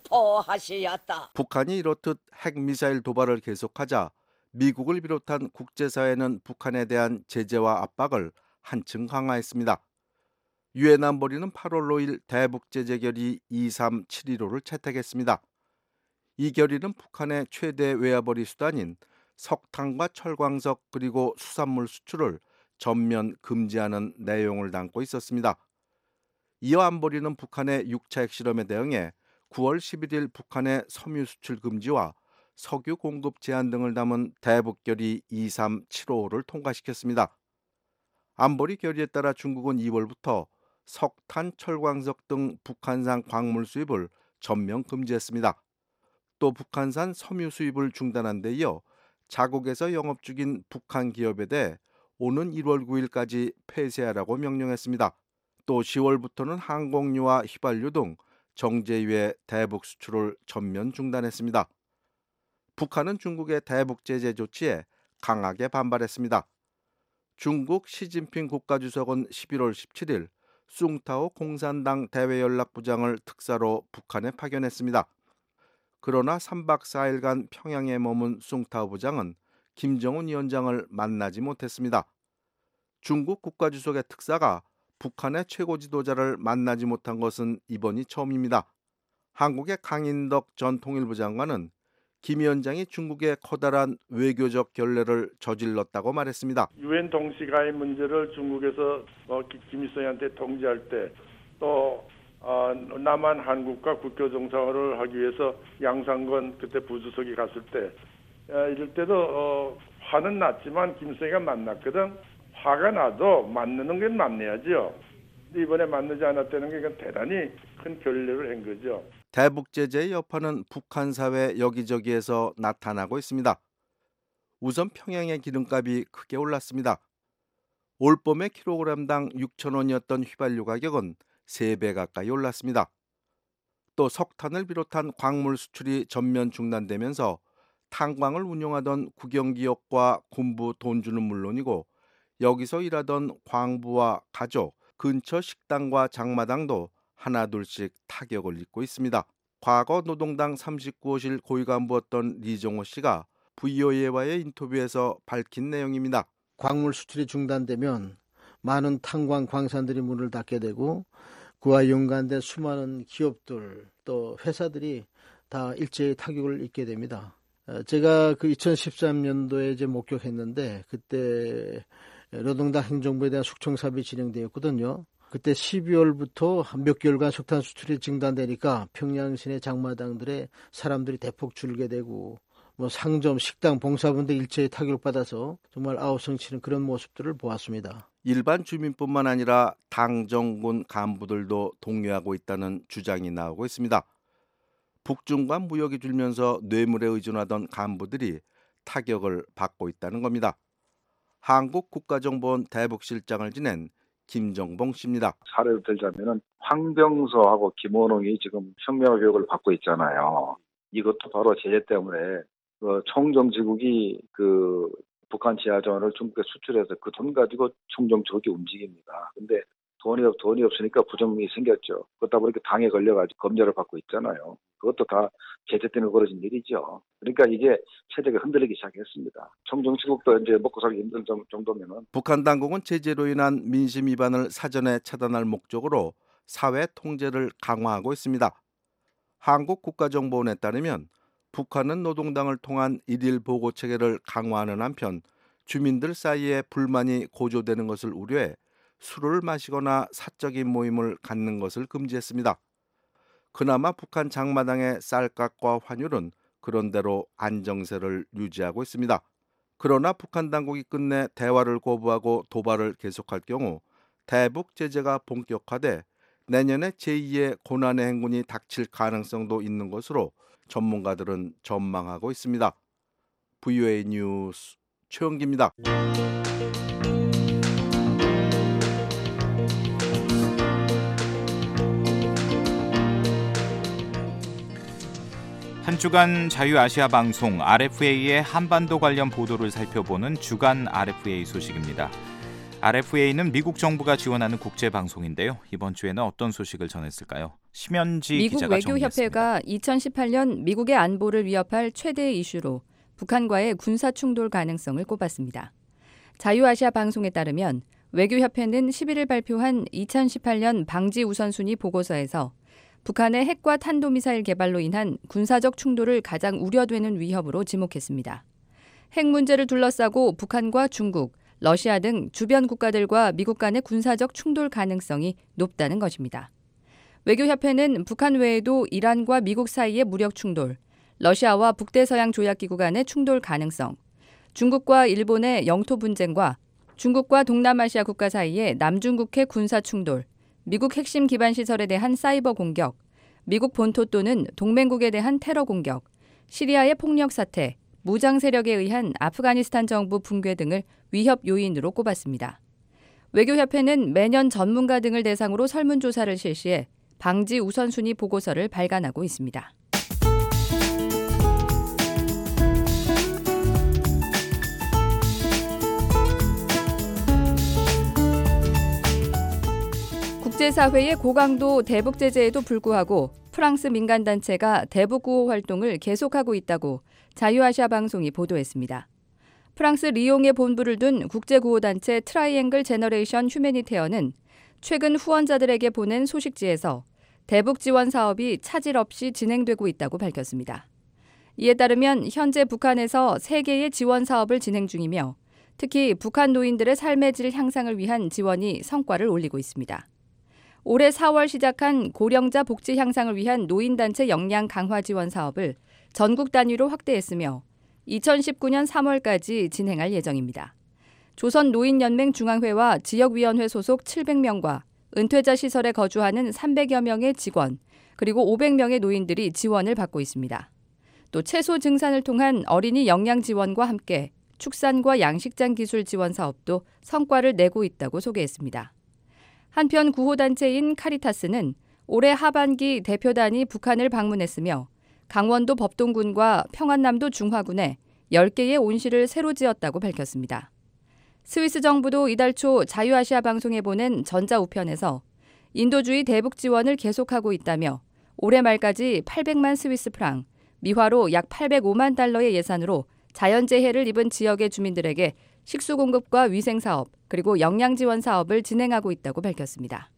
Speaker 17: 선포하시었다.
Speaker 15: 북한이 이렇듯 핵미사일 도발을 계속하자 미국을 비롯한 국제사회는 북한에 대한 제재와 압박을 한층 강화했습니다. 유엔 안보리는 팔월 오일 대북 제재 결의 이삼칠일오를 채택했습니다. 이 결의는 북한의 최대 외화벌이 수단인 석탄과 철광석 그리고 수산물 수출을 전면 금지하는 내용을 담고 있었습니다. 이어 안보리는 북한의 육 차 핵실험에 대응해 구월 십일일 북한의 섬유 수출 금지와 석유 공급 제한 등을 담은 대북 결의 이삼칠오를 통과시켰습니다. 안보리 결의에 따라 중국은 이월부터 석탄, 철광석 등 북한산 광물 수입을 전면 금지했습니다. 또 북한산 섬유 수입을 중단한 데 이어 자국에서 영업 중인 북한 기업에 대해 오는 일월 구일까지 폐쇄하라고 명령했습니다. 또 시월부터는 항공유와 휘발유 등 정제유의 대북 수출을 전면 중단했습니다. 북한은 중국의 대북 제재 조치에 강하게 반발했습니다. 중국 시진핑 국가주석은 십일월 십칠일 숭타오 공산당 대외연락부장을 특사로 북한에 파견했습니다. 그러나 삼 박 사 일간 평양에 머문 숭타오 부장은 김정은 위원장을 만나지 못했습니다. 중국 국가주석의 특사가 북한의 최고 지도자를 만나지 못한 것은 이번이 처음입니다. 한국의 강인덕 전 통일부 장관은 김 위원장이 중국의 커다란 외교적 결례를 저질렀다고 말했습니다.
Speaker 19: 유엔 동시가입 문제를 중국에서 어, 김일성한테 통지할 때 또 어, 남한 한국과 국교 정상화를 하기 위해서 양상건 그때 부주석이 갔을 때 어, 이럴 때도 어, 화는 났지만 김일성이가 만났거든. 화가 나도 만나는 건 만나야죠. 이번에 만나지 않았다는 게 이건 대단히 큰 결례를 한 거죠.
Speaker 15: 대북 제재의 여파는 북한 사회 여기저기에서 나타나고 있습니다. 우선 평양의 기름값이 크게 올랐습니다. 올 봄에 킬로그램당 육천 원이었던 휘발유 가격은 세 배 가까이 올랐습니다. 또 석탄을 비롯한 광물 수출이 전면 중단되면서 탄광을 운영하던 국영기업과 군부 돈주는 물론이고 여기서 일하던 광부와 가족, 근처 식당과 장마당도 하나둘씩 타격을 입고 있습니다. 과거 노동당 삼십구 호실 고위간부였던 리정호 씨가 브이오에이와의 인터뷰에서 밝힌 내용입니다.
Speaker 20: 광물 수출이 중단되면 많은 탄광 광산들이 문을 닫게 되고 그와 연관된 수많은 기업들 또 회사들이 다 일제히 타격을 입게 됩니다. 제가 그 이천십삼 년도에 이제 목격했는데 그때 노동당 행정부에 대한 숙청 사업이 진행되었거든요. 그때 십이월부터 몇 개월간 석탄 수출이 중단되니까 평양 시내 장마당들에 사람들이 대폭 줄게 되고 뭐 상점, 식당, 봉사분들 일제히 타격받아서 정말 아우성치는 그런 모습들을 보았습니다.
Speaker 15: 일반 주민뿐만 아니라 당 정군 간부들도 동요하고 있다는 주장이 나오고 있습니다. 북중 간 무역이 줄면서 뇌물에 의존하던 간부들이 타격을 받고 있다는 겁니다. 한국 국가정보원 대북실장을 지낸 김정봉 씨입니다.
Speaker 21: 사례를 들자면은 황병서하고 김원웅이 지금 혁명 교육을 받고 있잖아요. 이것도 바로 제재 때문에 그 청정지국이 그 북한 지하자원을 중국에 수출해서 그 돈 가지고 청정지국이 움직입니다. 근데 돈이 없 돈이 없으니까 부정이 생겼죠. 그러다 보니까 당에 걸려가지고 검열을 받고 있잖아요. 그것도 다 제재 때문에 벌어진 일이죠. 그러니까 이게 체제가 흔들리기 시작했습니다. 청정지국도 이제 먹고 살기 힘든 정도면은
Speaker 15: 북한 당국은 제재로 인한 민심 위반을 사전에 차단할 목적으로 사회 통제를 강화하고 있습니다. 한국 국가정보원에 따르면 북한은 노동당을 통한 일일 보고 체계를 강화하는 한편 주민들 사이에 불만이 고조되는 것을 우려해 술을 마시거나 사적인 모임을 갖는 것을 금지했습니다. 그나마 북한 장마당의 쌀값과 환율은 그런대로 안정세를 유지하고 있습니다. 그러나 북한 당국이 끝내 대화를 거부하고 도발을 계속할 경우 대북 제재가 본격화돼 내년에 제이의 고난의 행군이 닥칠 가능성도 있는 것으로 전문가들은 전망하고 있습니다. 브이오에이 뉴스 최영기입니다.
Speaker 3: 한 주간 자유아시아 방송 알에프에이의 한반도 관련 보도를 살펴보는 주간 알에프에이 소식입니다. 알에프에이는 미국 정부가 지원하는 국제 방송인데요. 이번 주에는 어떤 소식을 전했을까요? 심현지 기자가 정리했습니다.
Speaker 22: 미국 외교협회가 이천십팔 년 미국의 안보를 위협할 최대의 이슈로 북한과의 군사 충돌 가능성을 꼽았습니다. 자유아시아 방송에 따르면 외교협회는 십일 일 발표한 이천십팔 년 방지 우선순위 보고서에서 북한의 핵과 탄도미사일 개발로 인한 군사적 충돌을 가장 우려되는 위협으로 지목했습니다. 핵 문제를 둘러싸고 북한과 중국, 러시아 등 주변 국가들과 미국 간의 군사적 충돌 가능성이 높다는 것입니다. 외교협회는 북한 외에도 이란과 미국 사이의 무력 충돌, 러시아와 북대서양 조약기구 간의 충돌 가능성, 중국과 일본의 영토 분쟁과 중국과 동남아시아 국가 사이의 남중국해 군사 충돌, 미국 핵심 기반 시설에 대한 사이버 공격, 미국 본토 또는 동맹국에 대한 테러 공격, 시리아의 폭력 사태, 무장 세력에 의한 아프가니스탄 정부 붕괴 등을 위협 요인으로 꼽았습니다. 외교협회는 매년 전문가 등을 대상으로 설문조사를 실시해 방지 우선순위 보고서를 발간하고 있습니다. 국제사회의 고강도 대북 제재에도 불구하고 프랑스 민간단체가 대북 구호 활동을 계속하고 있다고 자유아시아 방송이 보도했습니다. 프랑스 리옹에 본부를 둔 국제구호단체 트라이앵글 제너레이션 휴메니테어는 최근 후원자들에게 보낸 소식지에서 대북 지원 사업이 차질 없이 진행되고 있다고 밝혔습니다. 이에 따르면 현재 북한에서 세 개의 지원 사업을 진행 중이며 특히 북한 노인들의 삶의 질 향상을 위한 지원이 성과를 올리고 있습니다. 올해 사월 시작한 고령자 복지 향상을 위한 노인단체 역량 강화 지원 사업을 전국 단위로 확대했으며 이천십구년 삼월까지 진행할 예정입니다. 조선노인연맹 중앙회와 지역위원회 소속 칠백 명과 은퇴자 시설에 거주하는 삼백여 명의 직원, 그리고 오백 명의 노인들이 지원을 받고 있습니다. 또 채소 증산을 통한 어린이 영양 지원과 함께 축산과 양식장 기술 지원 사업도 성과를 내고 있다고 소개했습니다. 한편 구호단체인 카리타스는 올해 하반기 대표단이 북한을 방문했으며 강원도 법동군과 평안남도 중화군에 열 개의 온실을 새로 지었다고 밝혔습니다. 스위스 정부도 이달 초 자유아시아 방송에 보낸 전자우편에서 인도주의 대북 지원을 계속하고 있다며 올해 말까지 팔백만 스위스 프랑, 미화로 약 팔백오만 달러의 예산으로 자연재해를 입은 지역의 주민들에게 식수 공급과 위생 사업, 그리고 영양 지원 사업을 진행하고 있다고 밝혔습니다.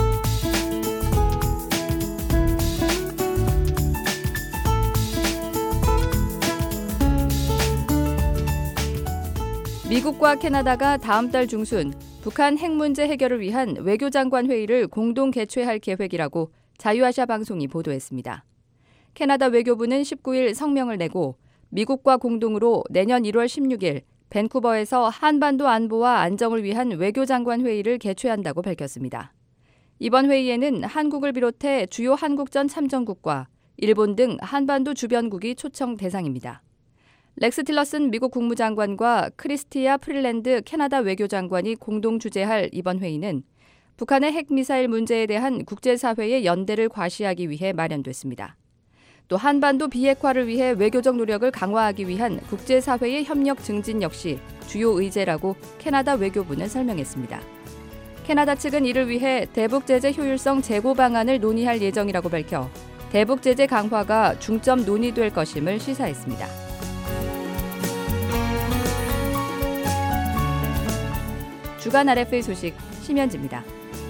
Speaker 22: 미국과 캐나다가 다음 달 중순 북한 핵 문제 해결을 위한 외교장관 회의를 공동 개최할 계획이라고 자유아시아 방송이 보도했습니다. 캐나다 외교부는 십구일 성명을 내고 미국과 공동으로 내년 일월 십육일 밴쿠버에서 한반도 안보와 안정을 위한 외교장관 회의를 개최한다고 밝혔습니다. 이번 회의에는 한국을 비롯해 주요 한국전 참전국과 일본 등 한반도 주변국이 초청 대상입니다. 렉스 틸러슨 미국 국무장관과 크리스티아 프릴랜드 캐나다 외교장관이 공동 주재할 이번 회의는 북한의 핵미사일 문제에 대한 국제사회의 연대를 과시하기 위해 마련됐습니다. 또 한반도 비핵화를 위해 외교적 노력을 강화하기 위한 국제사회의 협력 증진 역시 주요 의제라고 캐나다 외교부는 설명했습니다. 캐나다 측은 이를 위해 대북 제재 효율성 제고 방안을 논의할 예정이라고 밝혀 대북 제재 강화가 중점 논의될 것임을 시사했습니다. 주간 알에프에이 소식 심현지입니다.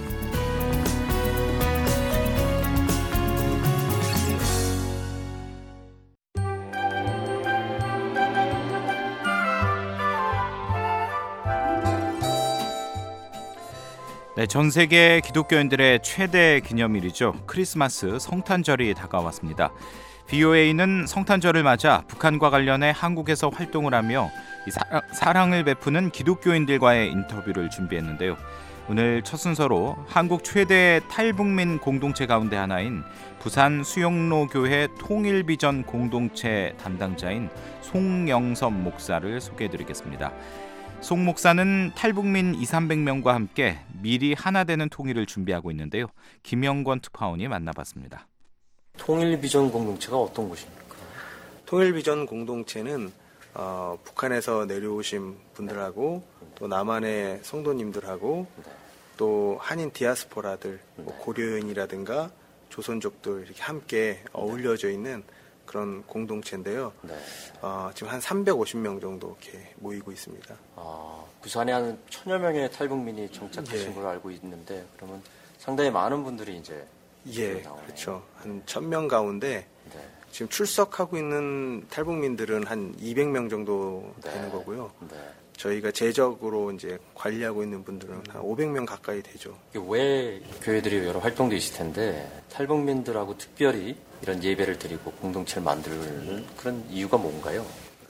Speaker 3: 네, 전 세계 기독교인들의 최대 기념일이죠. 크리스마스 성탄절이 다가왔습니다. 브이오에이는 성탄절을 맞아 북한과 관련해 한국에서 활동을 하며 이 사랑, 사랑을 베푸는 기독교인들과의 인터뷰를 준비했는데요. 오늘 첫 순서로 한국 최대 탈북민 공동체 가운데 하나인 부산 수영로 교회 통일비전 공동체 담당자인 송영섭 목사를 소개해드리겠습니다. 송 목사는 탈북민 이삼백 명과 함께 미리 하나 되는 통일을 준비하고 있는데요. 김영권 특파원이 만나봤습니다.
Speaker 5: 통일비전 공동체가 어떤 곳입니까?
Speaker 6: 통일비전 공동체는 어, 북한에서 내려오신 분들하고 또 남한의 성도님들하고 또 한인 디아스포라들, 뭐 고려인이라든가 조선족들 이렇게 함께 어울려져 있는 그런 공동체인데요. 네. 어, 지금 한 삼백오십 명 정도 이렇게 모이고 있습니다.
Speaker 5: 아, 부산에 한 천여 명의 탈북민이 정착하신 네. 걸로 알고 있는데 그러면 상당히 많은 분들이 이제
Speaker 6: 예, 그렇죠. 한 천 명 가운데 네. 지금 출석하고 있는 탈북민들은 한 이백 명 정도 되는 네. 거고요. 네. 저희가 제적으로 이제 관리하고 있는 분들은 한 오백 명 가까이 되죠.
Speaker 5: 왜 교회들이 여러 활동도 있을 텐데 탈북민들하고 특별히 이런 예배를 드리고 공동체를 만드는 그런 이유가 뭔가요?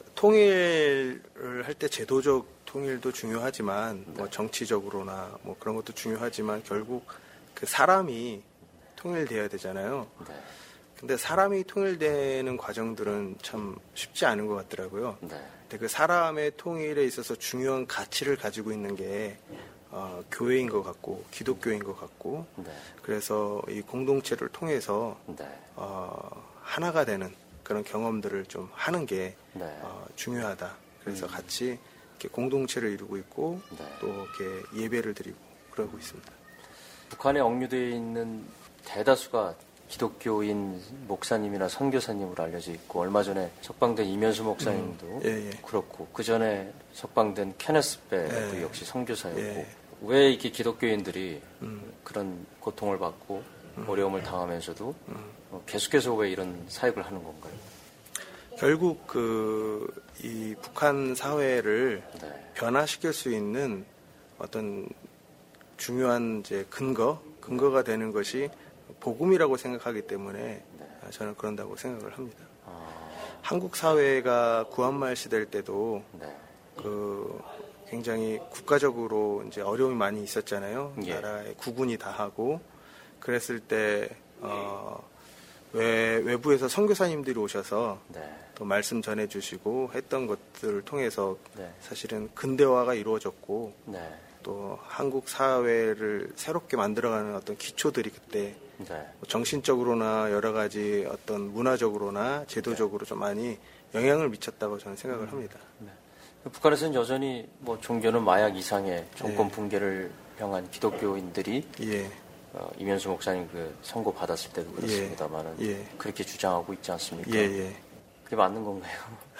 Speaker 6: 통일을 할 때 제도적 통일도 중요하지만 네. 뭐 정치적으로나 뭐 그런 것도 중요하지만 결국 그 사람이 통일돼야 되잖아요. 네. 근데 사람이 통일되는 과정들은 참 쉽지 않은 것 같더라고요. 네. 근데 그 사람의 통일에 있어서 중요한 가치를 가지고 있는 게 어, 교회인 것 같고 기독교인 것 같고 네. 그래서 이 공동체를 통해서 네. 어, 하나가 되는 그런 경험들을 좀 하는 게 네. 어, 중요하다. 그래서 음. 같이 이렇게 공동체를 이루고 있고 네. 또 이렇게 예배를 드리고 그러고 있습니다.
Speaker 5: 북한에 억류되어 있는 대다수가 기독교인 목사님이나 선교사님으로 알려져 있고 얼마 전에 석방된 이면수 목사님도 음, 예, 예. 그렇고 그 전에 석방된 케네스 베도 예, 역시 선교사였고 예. 왜 이렇게 기독교인들이 음. 그런 고통을 받고 음. 어려움을 당하면서도 음. 어, 계속해서 왜 이런 사역을 하는 건가요?
Speaker 6: 결국 그 이 북한 사회를 네. 변화시킬 수 있는 어떤 중요한 이제 근거, 근거가 되는 것이 복음이라고 생각하기 때문에 네. 저는 그런다고 생각을 합니다. 아... 한국 사회가 구한말 시대일 때도 네. 그 굉장히 국가적으로 이제 어려움이 많이 있었잖아요. 예. 나라에 구군이 다 하고 그랬을 때 어, 외, 외부에서 선교사님들이 오셔서 네. 또 말씀 전해주시고 했던 것들을 통해서 네. 사실은 근대화가 이루어졌고 네. 또 한국 사회를 새롭게 만들어가는 어떤 기초들이 그때 네. 정신적으로나 여러 가지 어떤 문화적으로나 제도적으로 네. 좀 많이 영향을 미쳤다고 저는 생각을 음. 합니다. 네.
Speaker 5: 북한에서는 여전히 뭐 종교는 마약 이상의 정권 네. 붕괴를 향한 기독교인들이 예. 어, 이면수 목사님 그 선고 받았을 때도 그렇습니다만은 예. 예. 그렇게 주장하고 있지 않습니까? 예, 예. 그게 맞는 건가요?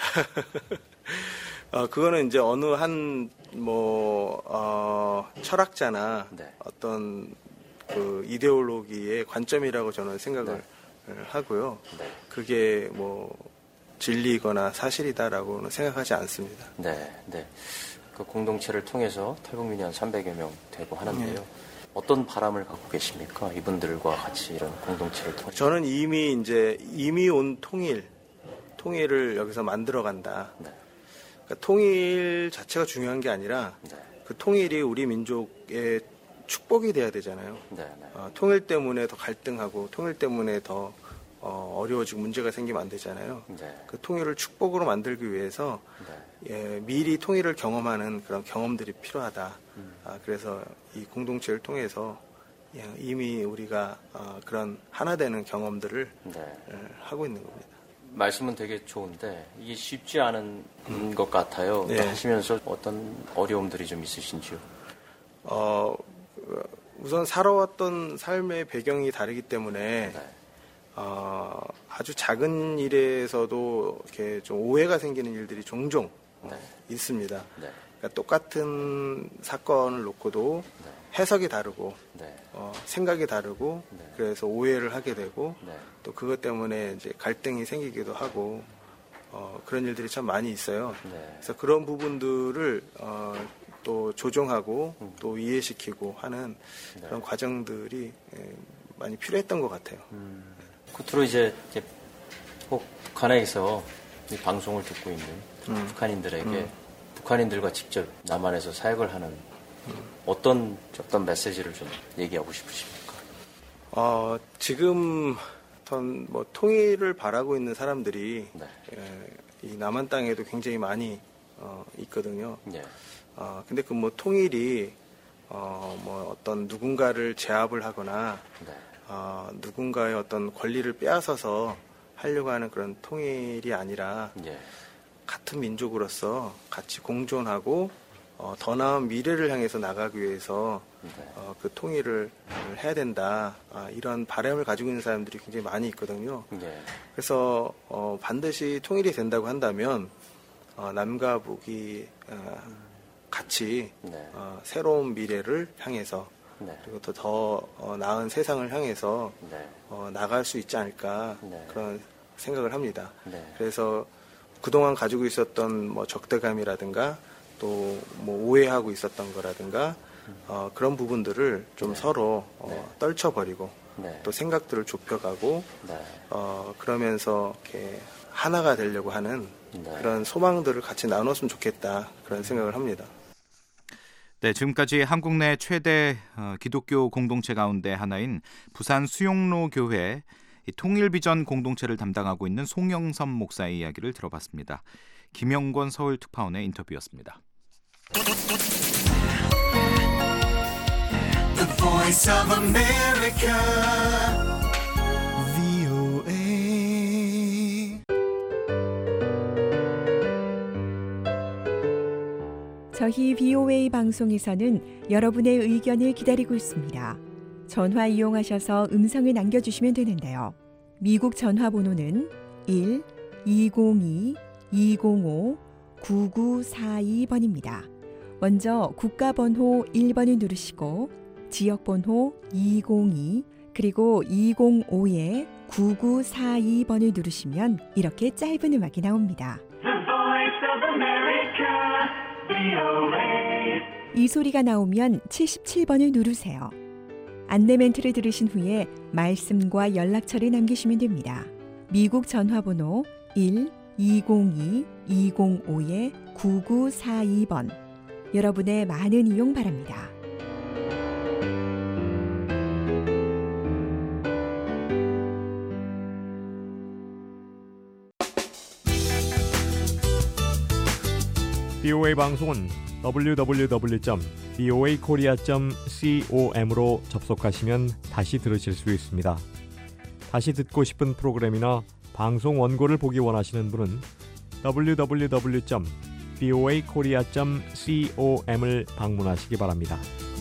Speaker 6: 어, 그거는 이제 어느 한 뭐 어, 철학자나 네. 어떤 그 이데올로기의 관점이라고 저는 생각을 네. 하고요. 네. 그게 뭐 진리거나 사실이다라고는 생각하지 않습니다.
Speaker 5: 네, 네. 그 공동체를 통해서 탈북민이 한 삼백여 명 되고 하는데요. 네. 어떤 바람을 갖고 계십니까? 이분들과 같이 이런 공동체를 통해서.
Speaker 6: 저는 이미 이제 이미 온 통일, 통일을 여기서 만들어간다. 네. 그러니까 통일 자체가 중요한 게 아니라 네. 그 통일이 우리 민족의 축복이 돼야 되잖아요. 네, 네. 어, 통일 때문에 더 갈등하고 통일 때문에 더 어, 어려워지고 문제가 생기면 안 되잖아요. 네. 그 통일을 축복으로 만들기 위해서 네. 예, 미리 통일을 경험하는 그런 경험들이 필요하다. 음. 아, 그래서 이 공동체를 통해서 예, 이미 우리가 어, 그런 하나 되는 경험들을 네. 예, 하고 있는 겁니다.
Speaker 5: 말씀은 되게 좋은데 이게 쉽지 않은 음. 것 같아요. 네. 하시면서 어떤 어려움들이 좀 있으신지요?
Speaker 6: 어, 우선 살아왔던 삶의 배경이 다르기 때문에 네. 어, 아주 작은 일에서도 이렇게 좀 오해가 생기는 일들이 종종 네. 있습니다. 네. 그러니까 똑같은 사건을 놓고도 네. 해석이 다르고 네. 어, 생각이 다르고 네. 그래서 오해를 하게 되고 네. 또 그것 때문에 이제 갈등이 생기기도 하고 어, 그런 일들이 참 많이 있어요. 네. 그래서 그런 부분들을 어, 또 조정하고 음. 또 이해시키고 하는 네. 그런 과정들이 많이 필요했던 것 같아요.
Speaker 5: 음. 끝으로 이제, 이제 꼭 북한에서 이 방송을 듣고 있는 음. 북한인들에게 음. 북한인들과 직접 남한에서 사역을 하는 음. 어떤 어떤 메시지를 좀 얘기하고 싶으십니까?
Speaker 6: 어, 지금 어떤 뭐 통일을 바라고 있는 사람들이 네. 예, 이 남한 땅에도 굉장히 많이 어, 있거든요. 네. 어, 근데 그 뭐 통일이 어, 뭐 어떤 누군가를 제압을 하거나 네. 어, 누군가의 어떤 권리를 빼앗아서 하려고 하는 그런 통일이 아니라 예. 같은 민족으로서 같이 공존하고 어, 더 나은 미래를 향해서 나가기 위해서 네. 어, 그 통일을 해야 된다. 아, 이런 바람을 가지고 있는 사람들이 굉장히 많이 있거든요. 네. 그래서 어, 반드시 통일이 된다고 한다면 어, 남과 북이 어, 같이 네. 어, 새로운 미래를 향해서 네. 그리고 또 더 어, 나은 세상을 향해서 네. 어, 나갈 수 있지 않을까 네. 그런 생각을 합니다. 네. 그래서 그동안 가지고 있었던 뭐 적대감이라든가 또 뭐 오해하고 있었던 거라든가 어, 그런 부분들을 좀 네. 서로 어, 네. 떨쳐버리고 네. 또 생각들을 좁혀가고 네. 어, 그러면서 이렇게 하나가 되려고 하는 네. 그런 소망들을 같이 나눴으면 좋겠다 그런 생각을 합니다.
Speaker 3: 네, 지금까지 한국 내 최대 어, 기독교 공동체 가운데 하나인 부산 수용로 교회 통일비전 공동체를 담당하고 있는 송영선 목사의 이야기를 들어봤습니다. 김영권 서울특파원의 인터뷰였습니다. The Voice of America, 브이오에이.
Speaker 4: 저희 브이오에이 방송에서는 여러분의 의견을 기다리고 있습니다. 전화 이용하셔서 음성을 남겨주시면 되는데요. 미국 전화번호는 일 이공이 이공오 구구사이 번입니다. 먼저 국가번호 일 번을 누르시고 지역번호 이공이 그리고 이공오에 구구사이 번을 누르시면 이렇게 짧은 음악이 나옵니다. 이 소리가 나오면 칠십칠 번을 누르세요. 안내 멘트를 들으신 후에 말씀과 연락처를 남기시면 됩니다. 미국 전화번호 일 이공이 이공오에 구구사이 번. 여러분의 많은 이용 바랍니다.
Speaker 8: 비오에이 방송은 더블유 더블유 더블유 점 비오에이 코리아 점 com으로 접속하시면 다시 들으실 수 있습니다. 다시 듣고 싶은 프로그램이나 방송 원고를 보기 원하시는 분은 더블유 더블유 더블유 점 비오에이 코리아 점 com을 방문하시기 바랍니다.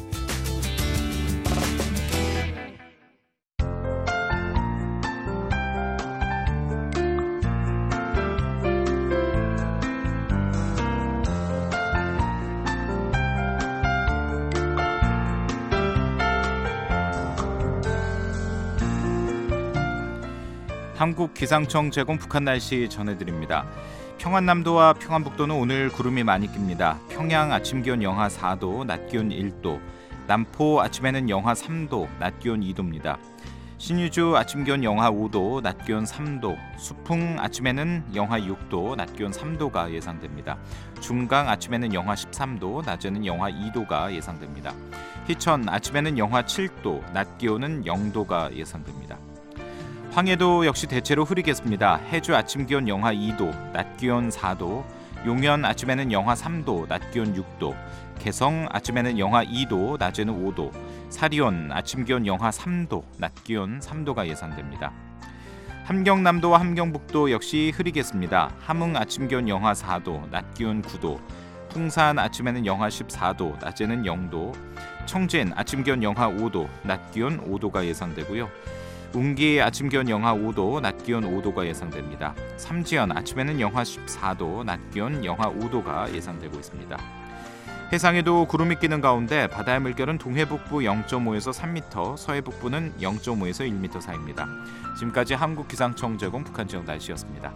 Speaker 3: 한국기상청 제공 북한 날씨 전해드립니다. 평안남도와 평안북도는 오늘 구름이 많이 낍니다. 평양 아침 기온 영하 사 도, 낮 기온 일 도, 남포 아침에는 영하 삼 도, 낮 기온 이 도입니다. 신의주 아침 기온 영하 오 도, 낮 기온 삼 도, 수풍 아침에는 영하 육 도, 낮 기온 삼 도가 예상됩니다. 중강 아침에는 영하 십삼 도, 낮에는 영하 이 도가 예상됩니다. 희천 아침에는 영하 칠 도, 낮 기온은 영 도가 예상됩니다. 황해도 역시 대체로 흐리겠습니다. 해주 아침 기온 영하 이 도, 낮 기온 사 도, 용현 아침에는 영하 삼 도, 낮 기온 육 도, 개성 아침에는 영하 이 도, 낮에는 오 도, 사리온 아침 기온 영하 삼 도, 낮 기온 삼 도가 예상됩니다. 함경남도와 함경북도 역시 흐리겠습니다. 함흥 아침 기온 영하 사 도, 낮 기온 구 도, 풍산 아침에는 영하 십사 도, 낮에는 영 도, 청진 아침 기온 영하 오 도, 낮 기온 오 도가 예상되고요. 웅기 아침 기온 영하 오 도, 낮 기온 오 도가 예상됩니다. 삼지연 아침에는 영하 십사 도, 낮 기온 영하 오 도가 예상되고 있습니다. 해상에도 구름이 끼는 가운데 바다의 물결은 동해북부 영 점 오에서 삼 미터, 서해북부는 영 점 오에서 일 미터 사이입니다. 지금까지 한국기상청 제공 북한 지역 날씨였습니다.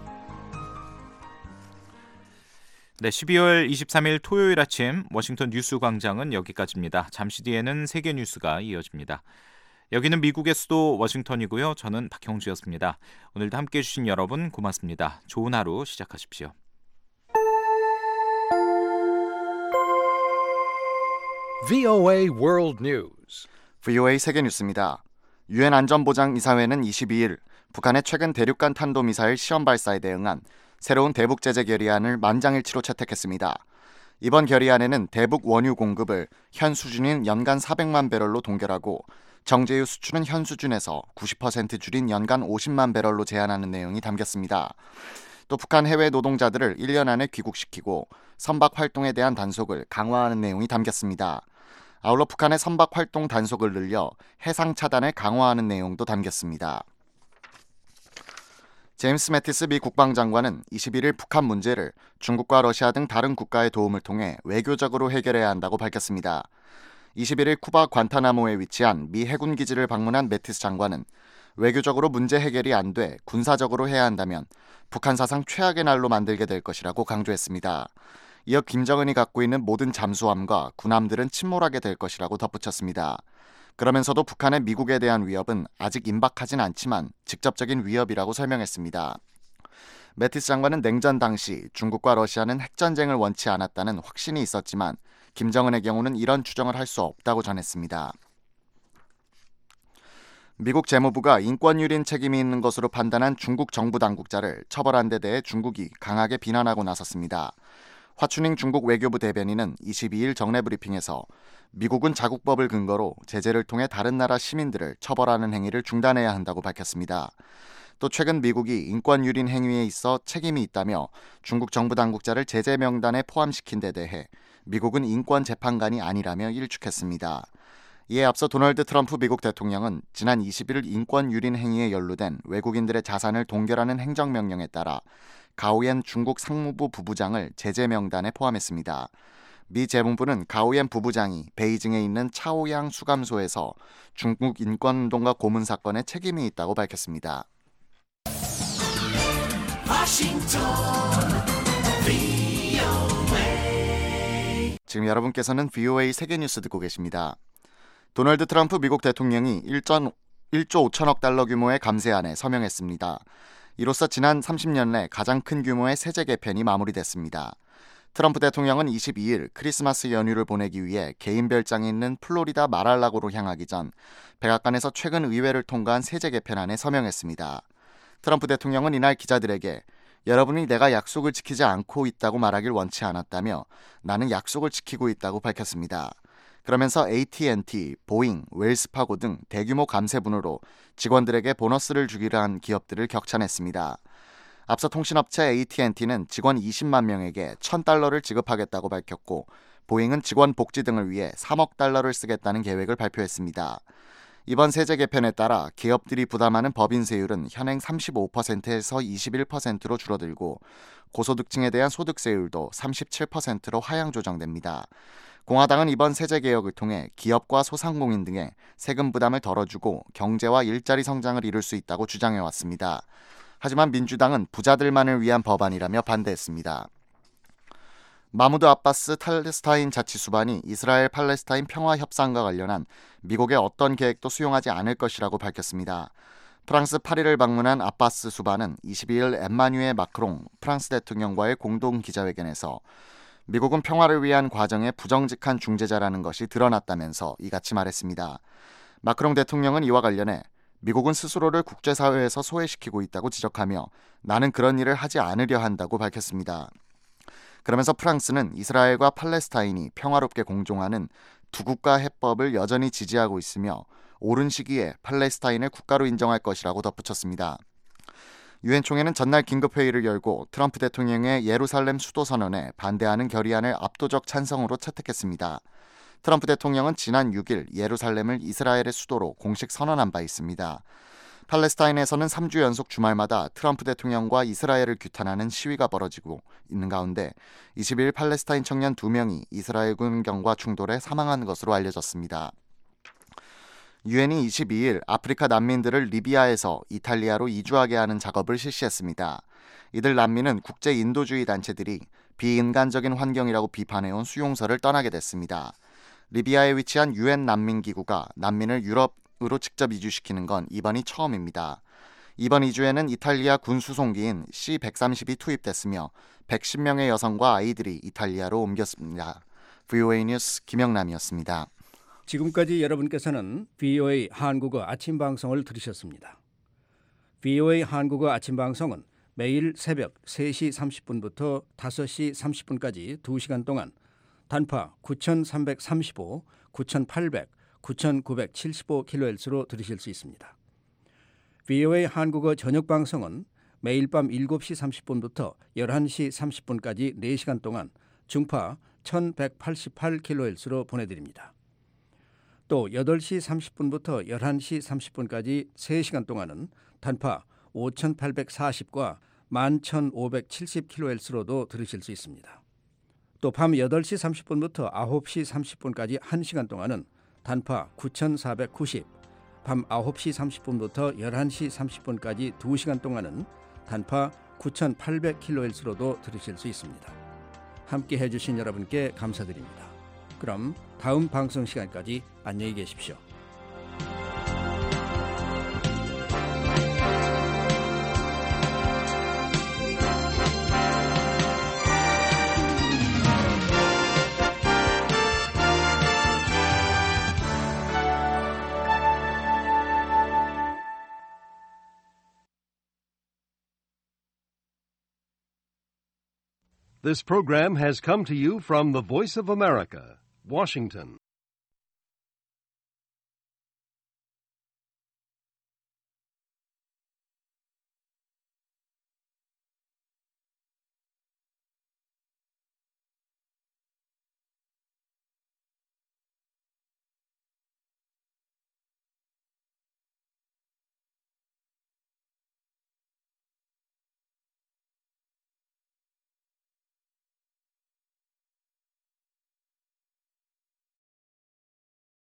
Speaker 3: 네, 십이월 이십삼일 토요일 아침 워싱턴 뉴스 광장은 여기까지입니다. 잠시 뒤에는 세계 뉴스가 이어집니다. 여기는 미국의 수도 워싱턴이고요. 저는 박형주였습니다. 오늘도 함께해 주신 여러분 고맙습니다. 좋은 하루 시작하십시오.
Speaker 7: 브이오에이 World News.
Speaker 2: 브이오에이 세계 뉴스입니다. 유엔 안전보장이사회는 이십이일 북한의 최근 대륙간 탄도미사일 시험 발사에 대응한 새로운 대북 제재 결의안을 만장일치로 채택했습니다. 이번 결의안에는 대북 원유 공급을 현 수준인 연간 사백만 배럴로 동결하고 정제유 수출은 현 수준에서 구십 퍼센트 줄인 연간 오십만 배럴로 제한하는 내용이 담겼습니다. 또 북한 해외 노동자들을 일 년 안에 귀국시키고 선박 활동에 대한 단속을 강화하는 내용이 담겼습니다. 아울러 북한의 선박 활동 단속을 늘려 해상 차단을 강화하는 내용도 담겼습니다. 제임스 매티스 미 국방장관은 이십일일 북한 문제를 중국과 러시아 등 다른 국가의 도움을 통해 외교적으로 해결해야 한다고 밝혔습니다. 이십일일 쿠바 관타나모에 위치한 미 해군 기지를 방문한 매티스 장관은 외교적으로 문제 해결이 안 돼 군사적으로 해야 한다면 북한 사상 최악의 날로 만들게 될 것이라고 강조했습니다. 이어 김정은이 갖고 있는 모든 잠수함과 군함들은 침몰하게 될 것이라고 덧붙였습니다. 그러면서도 북한의 미국에 대한 위협은 아직 임박하진 않지만 직접적인 위협이라고 설명했습니다. 매티스 장관은 냉전 당시 중국과 러시아는 핵전쟁을 원치 않았다는 확신이 있었지만 김정은의 경우는 이런 추정을 할 수 없다고 전했습니다. 미국 재무부가 인권유린 책임이 있는 것으로 판단한 중국 정부 당국자를 처벌한 데 대해 중국이 강하게 비난하고 나섰습니다. 화춘잉 중국 외교부 대변인은 이십이일 정례 브리핑에서 미국은 자국법을 근거로 제재를 통해 다른 나라 시민들을 처벌하는 행위를 중단해야 한다고 밝혔습니다. 또 최근 미국이 인권유린 행위에 있어 책임이 있다며 중국 정부 당국자를 제재 명단에 포함시킨 데 대해 미국은 인권재판관이 아니라며 일축했습니다. 이에 앞서 도널드 트럼프 미국 대통령은 지난 이십일 일 인권 유린 행위에 연루된 외국인들의 자산을 동결하는 행정명령에 따라 가오옌 중국 상무부 부부장을 제재 명단에 포함했습니다. 미 재무부는 가오옌 부부장이 베이징에 있는 차오양 수감소에서 중국 인권운동가 고문 사건에 책임이 있다고 밝혔습니다. 지금 여러분께서는 브이오에이 세계뉴스 듣고 계십니다. 도널드 트럼프 미국 대통령이 일조 오천억 달러 규모의 감세안에 서명했습니다. 이로써 지난 삼십 년 내 가장 큰 규모의 세제 개편이 마무리됐습니다. 트럼프 대통령은 이십이 일 크리스마스 연휴를 보내기 위해 개인 별장이 있는 플로리다 마랄라고로 향하기 전 백악관에서 최근 의회를 통과한 세제 개편안에 서명했습니다. 트럼프 대통령은 이날 기자들에게 여러분이 내가 약속을 지키지 않고 있다고 말하길 원치 않았다며 나는 약속을 지키고 있다고 밝혔습니다. 그러면서 에이티앤티, 보잉, 웰스파고 등 대규모 감세분으로 직원들에게 보너스를 주기로 한 기업들을 격찬했습니다. 앞서 통신업체 에이티앤티는 직원 이십만 명에게 천 달러를 지급하겠다고 밝혔고 보잉은 직원 복지 등을 위해 삼억 달러를 쓰겠다는 계획을 발표했습니다. 이번 세제 개편에 따라 기업들이 부담하는 법인세율은 현행 삼십오 퍼센트에서 이십일 퍼센트로 줄어들고 고소득층에 대한 소득세율도 삼십칠 퍼센트로 하향 조정됩니다. 공화당은 이번 세제 개혁을 통해 기업과 소상공인 등의 세금 부담을 덜어주고 경제와 일자리 성장을 이룰 수 있다고 주장해왔습니다. 하지만 민주당은 부자들만을 위한 법안이라며 반대했습니다. 마무드 아바스 팔레스타인 자치수반이 이스라엘 팔레스타인 평화협상과 관련한 미국의 어떤 계획도 수용하지 않을 것이라고 밝혔습니다. 프랑스 파리를 방문한 아바스 수반은 이십이 일 엠마뉴엘 마크롱 프랑스 대통령과의 공동 기자회견에서 미국은 평화를 위한 과정에 부정직한 중재자라는 것이 드러났다면서 이같이 말했습니다. 마크롱 대통령은 이와 관련해 미국은 스스로를 국제사회에서 소외시키고 있다고 지적하며 나는 그런 일을 하지 않으려 한다고 밝혔습니다. 그러면서 프랑스는 이스라엘과 팔레스타인이 평화롭게 공존하는 두 국가 해법을 여전히 지지하고 있으며 옳은 시기에 팔레스타인을 국가로 인정할 것이라고 덧붙였습니다. 유엔 총회는 전날 긴급회의를 열고 트럼프 대통령의 예루살렘 수도 선언에 반대하는 결의안을 압도적 찬성으로 채택했습니다. 트럼프 대통령은 지난 육 일 예루살렘을 이스라엘의 수도로 공식 선언한 바 있습니다. 팔레스타인에서는 삼 주 연속 주말마다 트럼프 대통령과 이스라엘을 규탄하는 시위가 벌어지고 있는 가운데 이십일 일 팔레스타인 청년 두 명이 이스라엘 군경과 충돌해 사망한 것으로 알려졌습니다. 유엔이 이십이 일 아프리카 난민들을 리비아에서 이탈리아로 이주하게 하는 작업을 실시했습니다. 이들 난민은 국제 인도주의 단체들이 비인간적인 환경이라고 비판해온 수용소를 떠나게 됐습니다. 리비아에 위치한 유엔 난민기구가 난민을 유럽으로 직접 이주시키는 건 이번이 처음입니다. 이번 이주에는 이탈리아 군 수송기인 씨 백삼십이 투입됐으며 백십 명의 여성과 아이들이 이탈리아로 옮겼습니다. 브이오에이 뉴스 김영남이었습니다.
Speaker 10: 지금까지 여러분께서는 브이오에이 한국어 아침 방송을 들으셨습니다. 브이오에이 한국어 아침 방송은 매일 새벽 세 시 삼십 분부터 다섯 시 삼십 분까지 두 시간 동안 단파 구천삼백삼십오, 구천팔백, 구천구백칠십오 킬로헤르츠로 들으실 수 있습니다. 브이오에이 한국어 저녁 방송은 매일 밤 일곱 시 삼십 분부터 열한 시 삼십 분까지 네 시간 동안 중파 천백팔십팔 킬로헤르츠로 보내드립니다. 또 여덟 시 삼십 분부터 열한 시 삼십 분까지 세 시간 동안은 단파 오천팔백사십과 만 천오백칠십 킬로헤르츠로도 들으실 수 있습니다. 또 밤 여덟 시 삼십 분부터 아홉 시 삼십 분까지 한 시간 동안은 단파 구천사백구십, 밤 아홉 시 삼십 분부터 열한 시 삼십 분까지 두 시간 동안은 단파 구천팔백 킬로헤르츠로도 들으실 수 있습니다. 함께 해주신 여러분께 감사드립니다. 그럼 다음 방송 시간까지 안녕히 계십시오.
Speaker 11: This program has come to you from the Voice of America, Washington.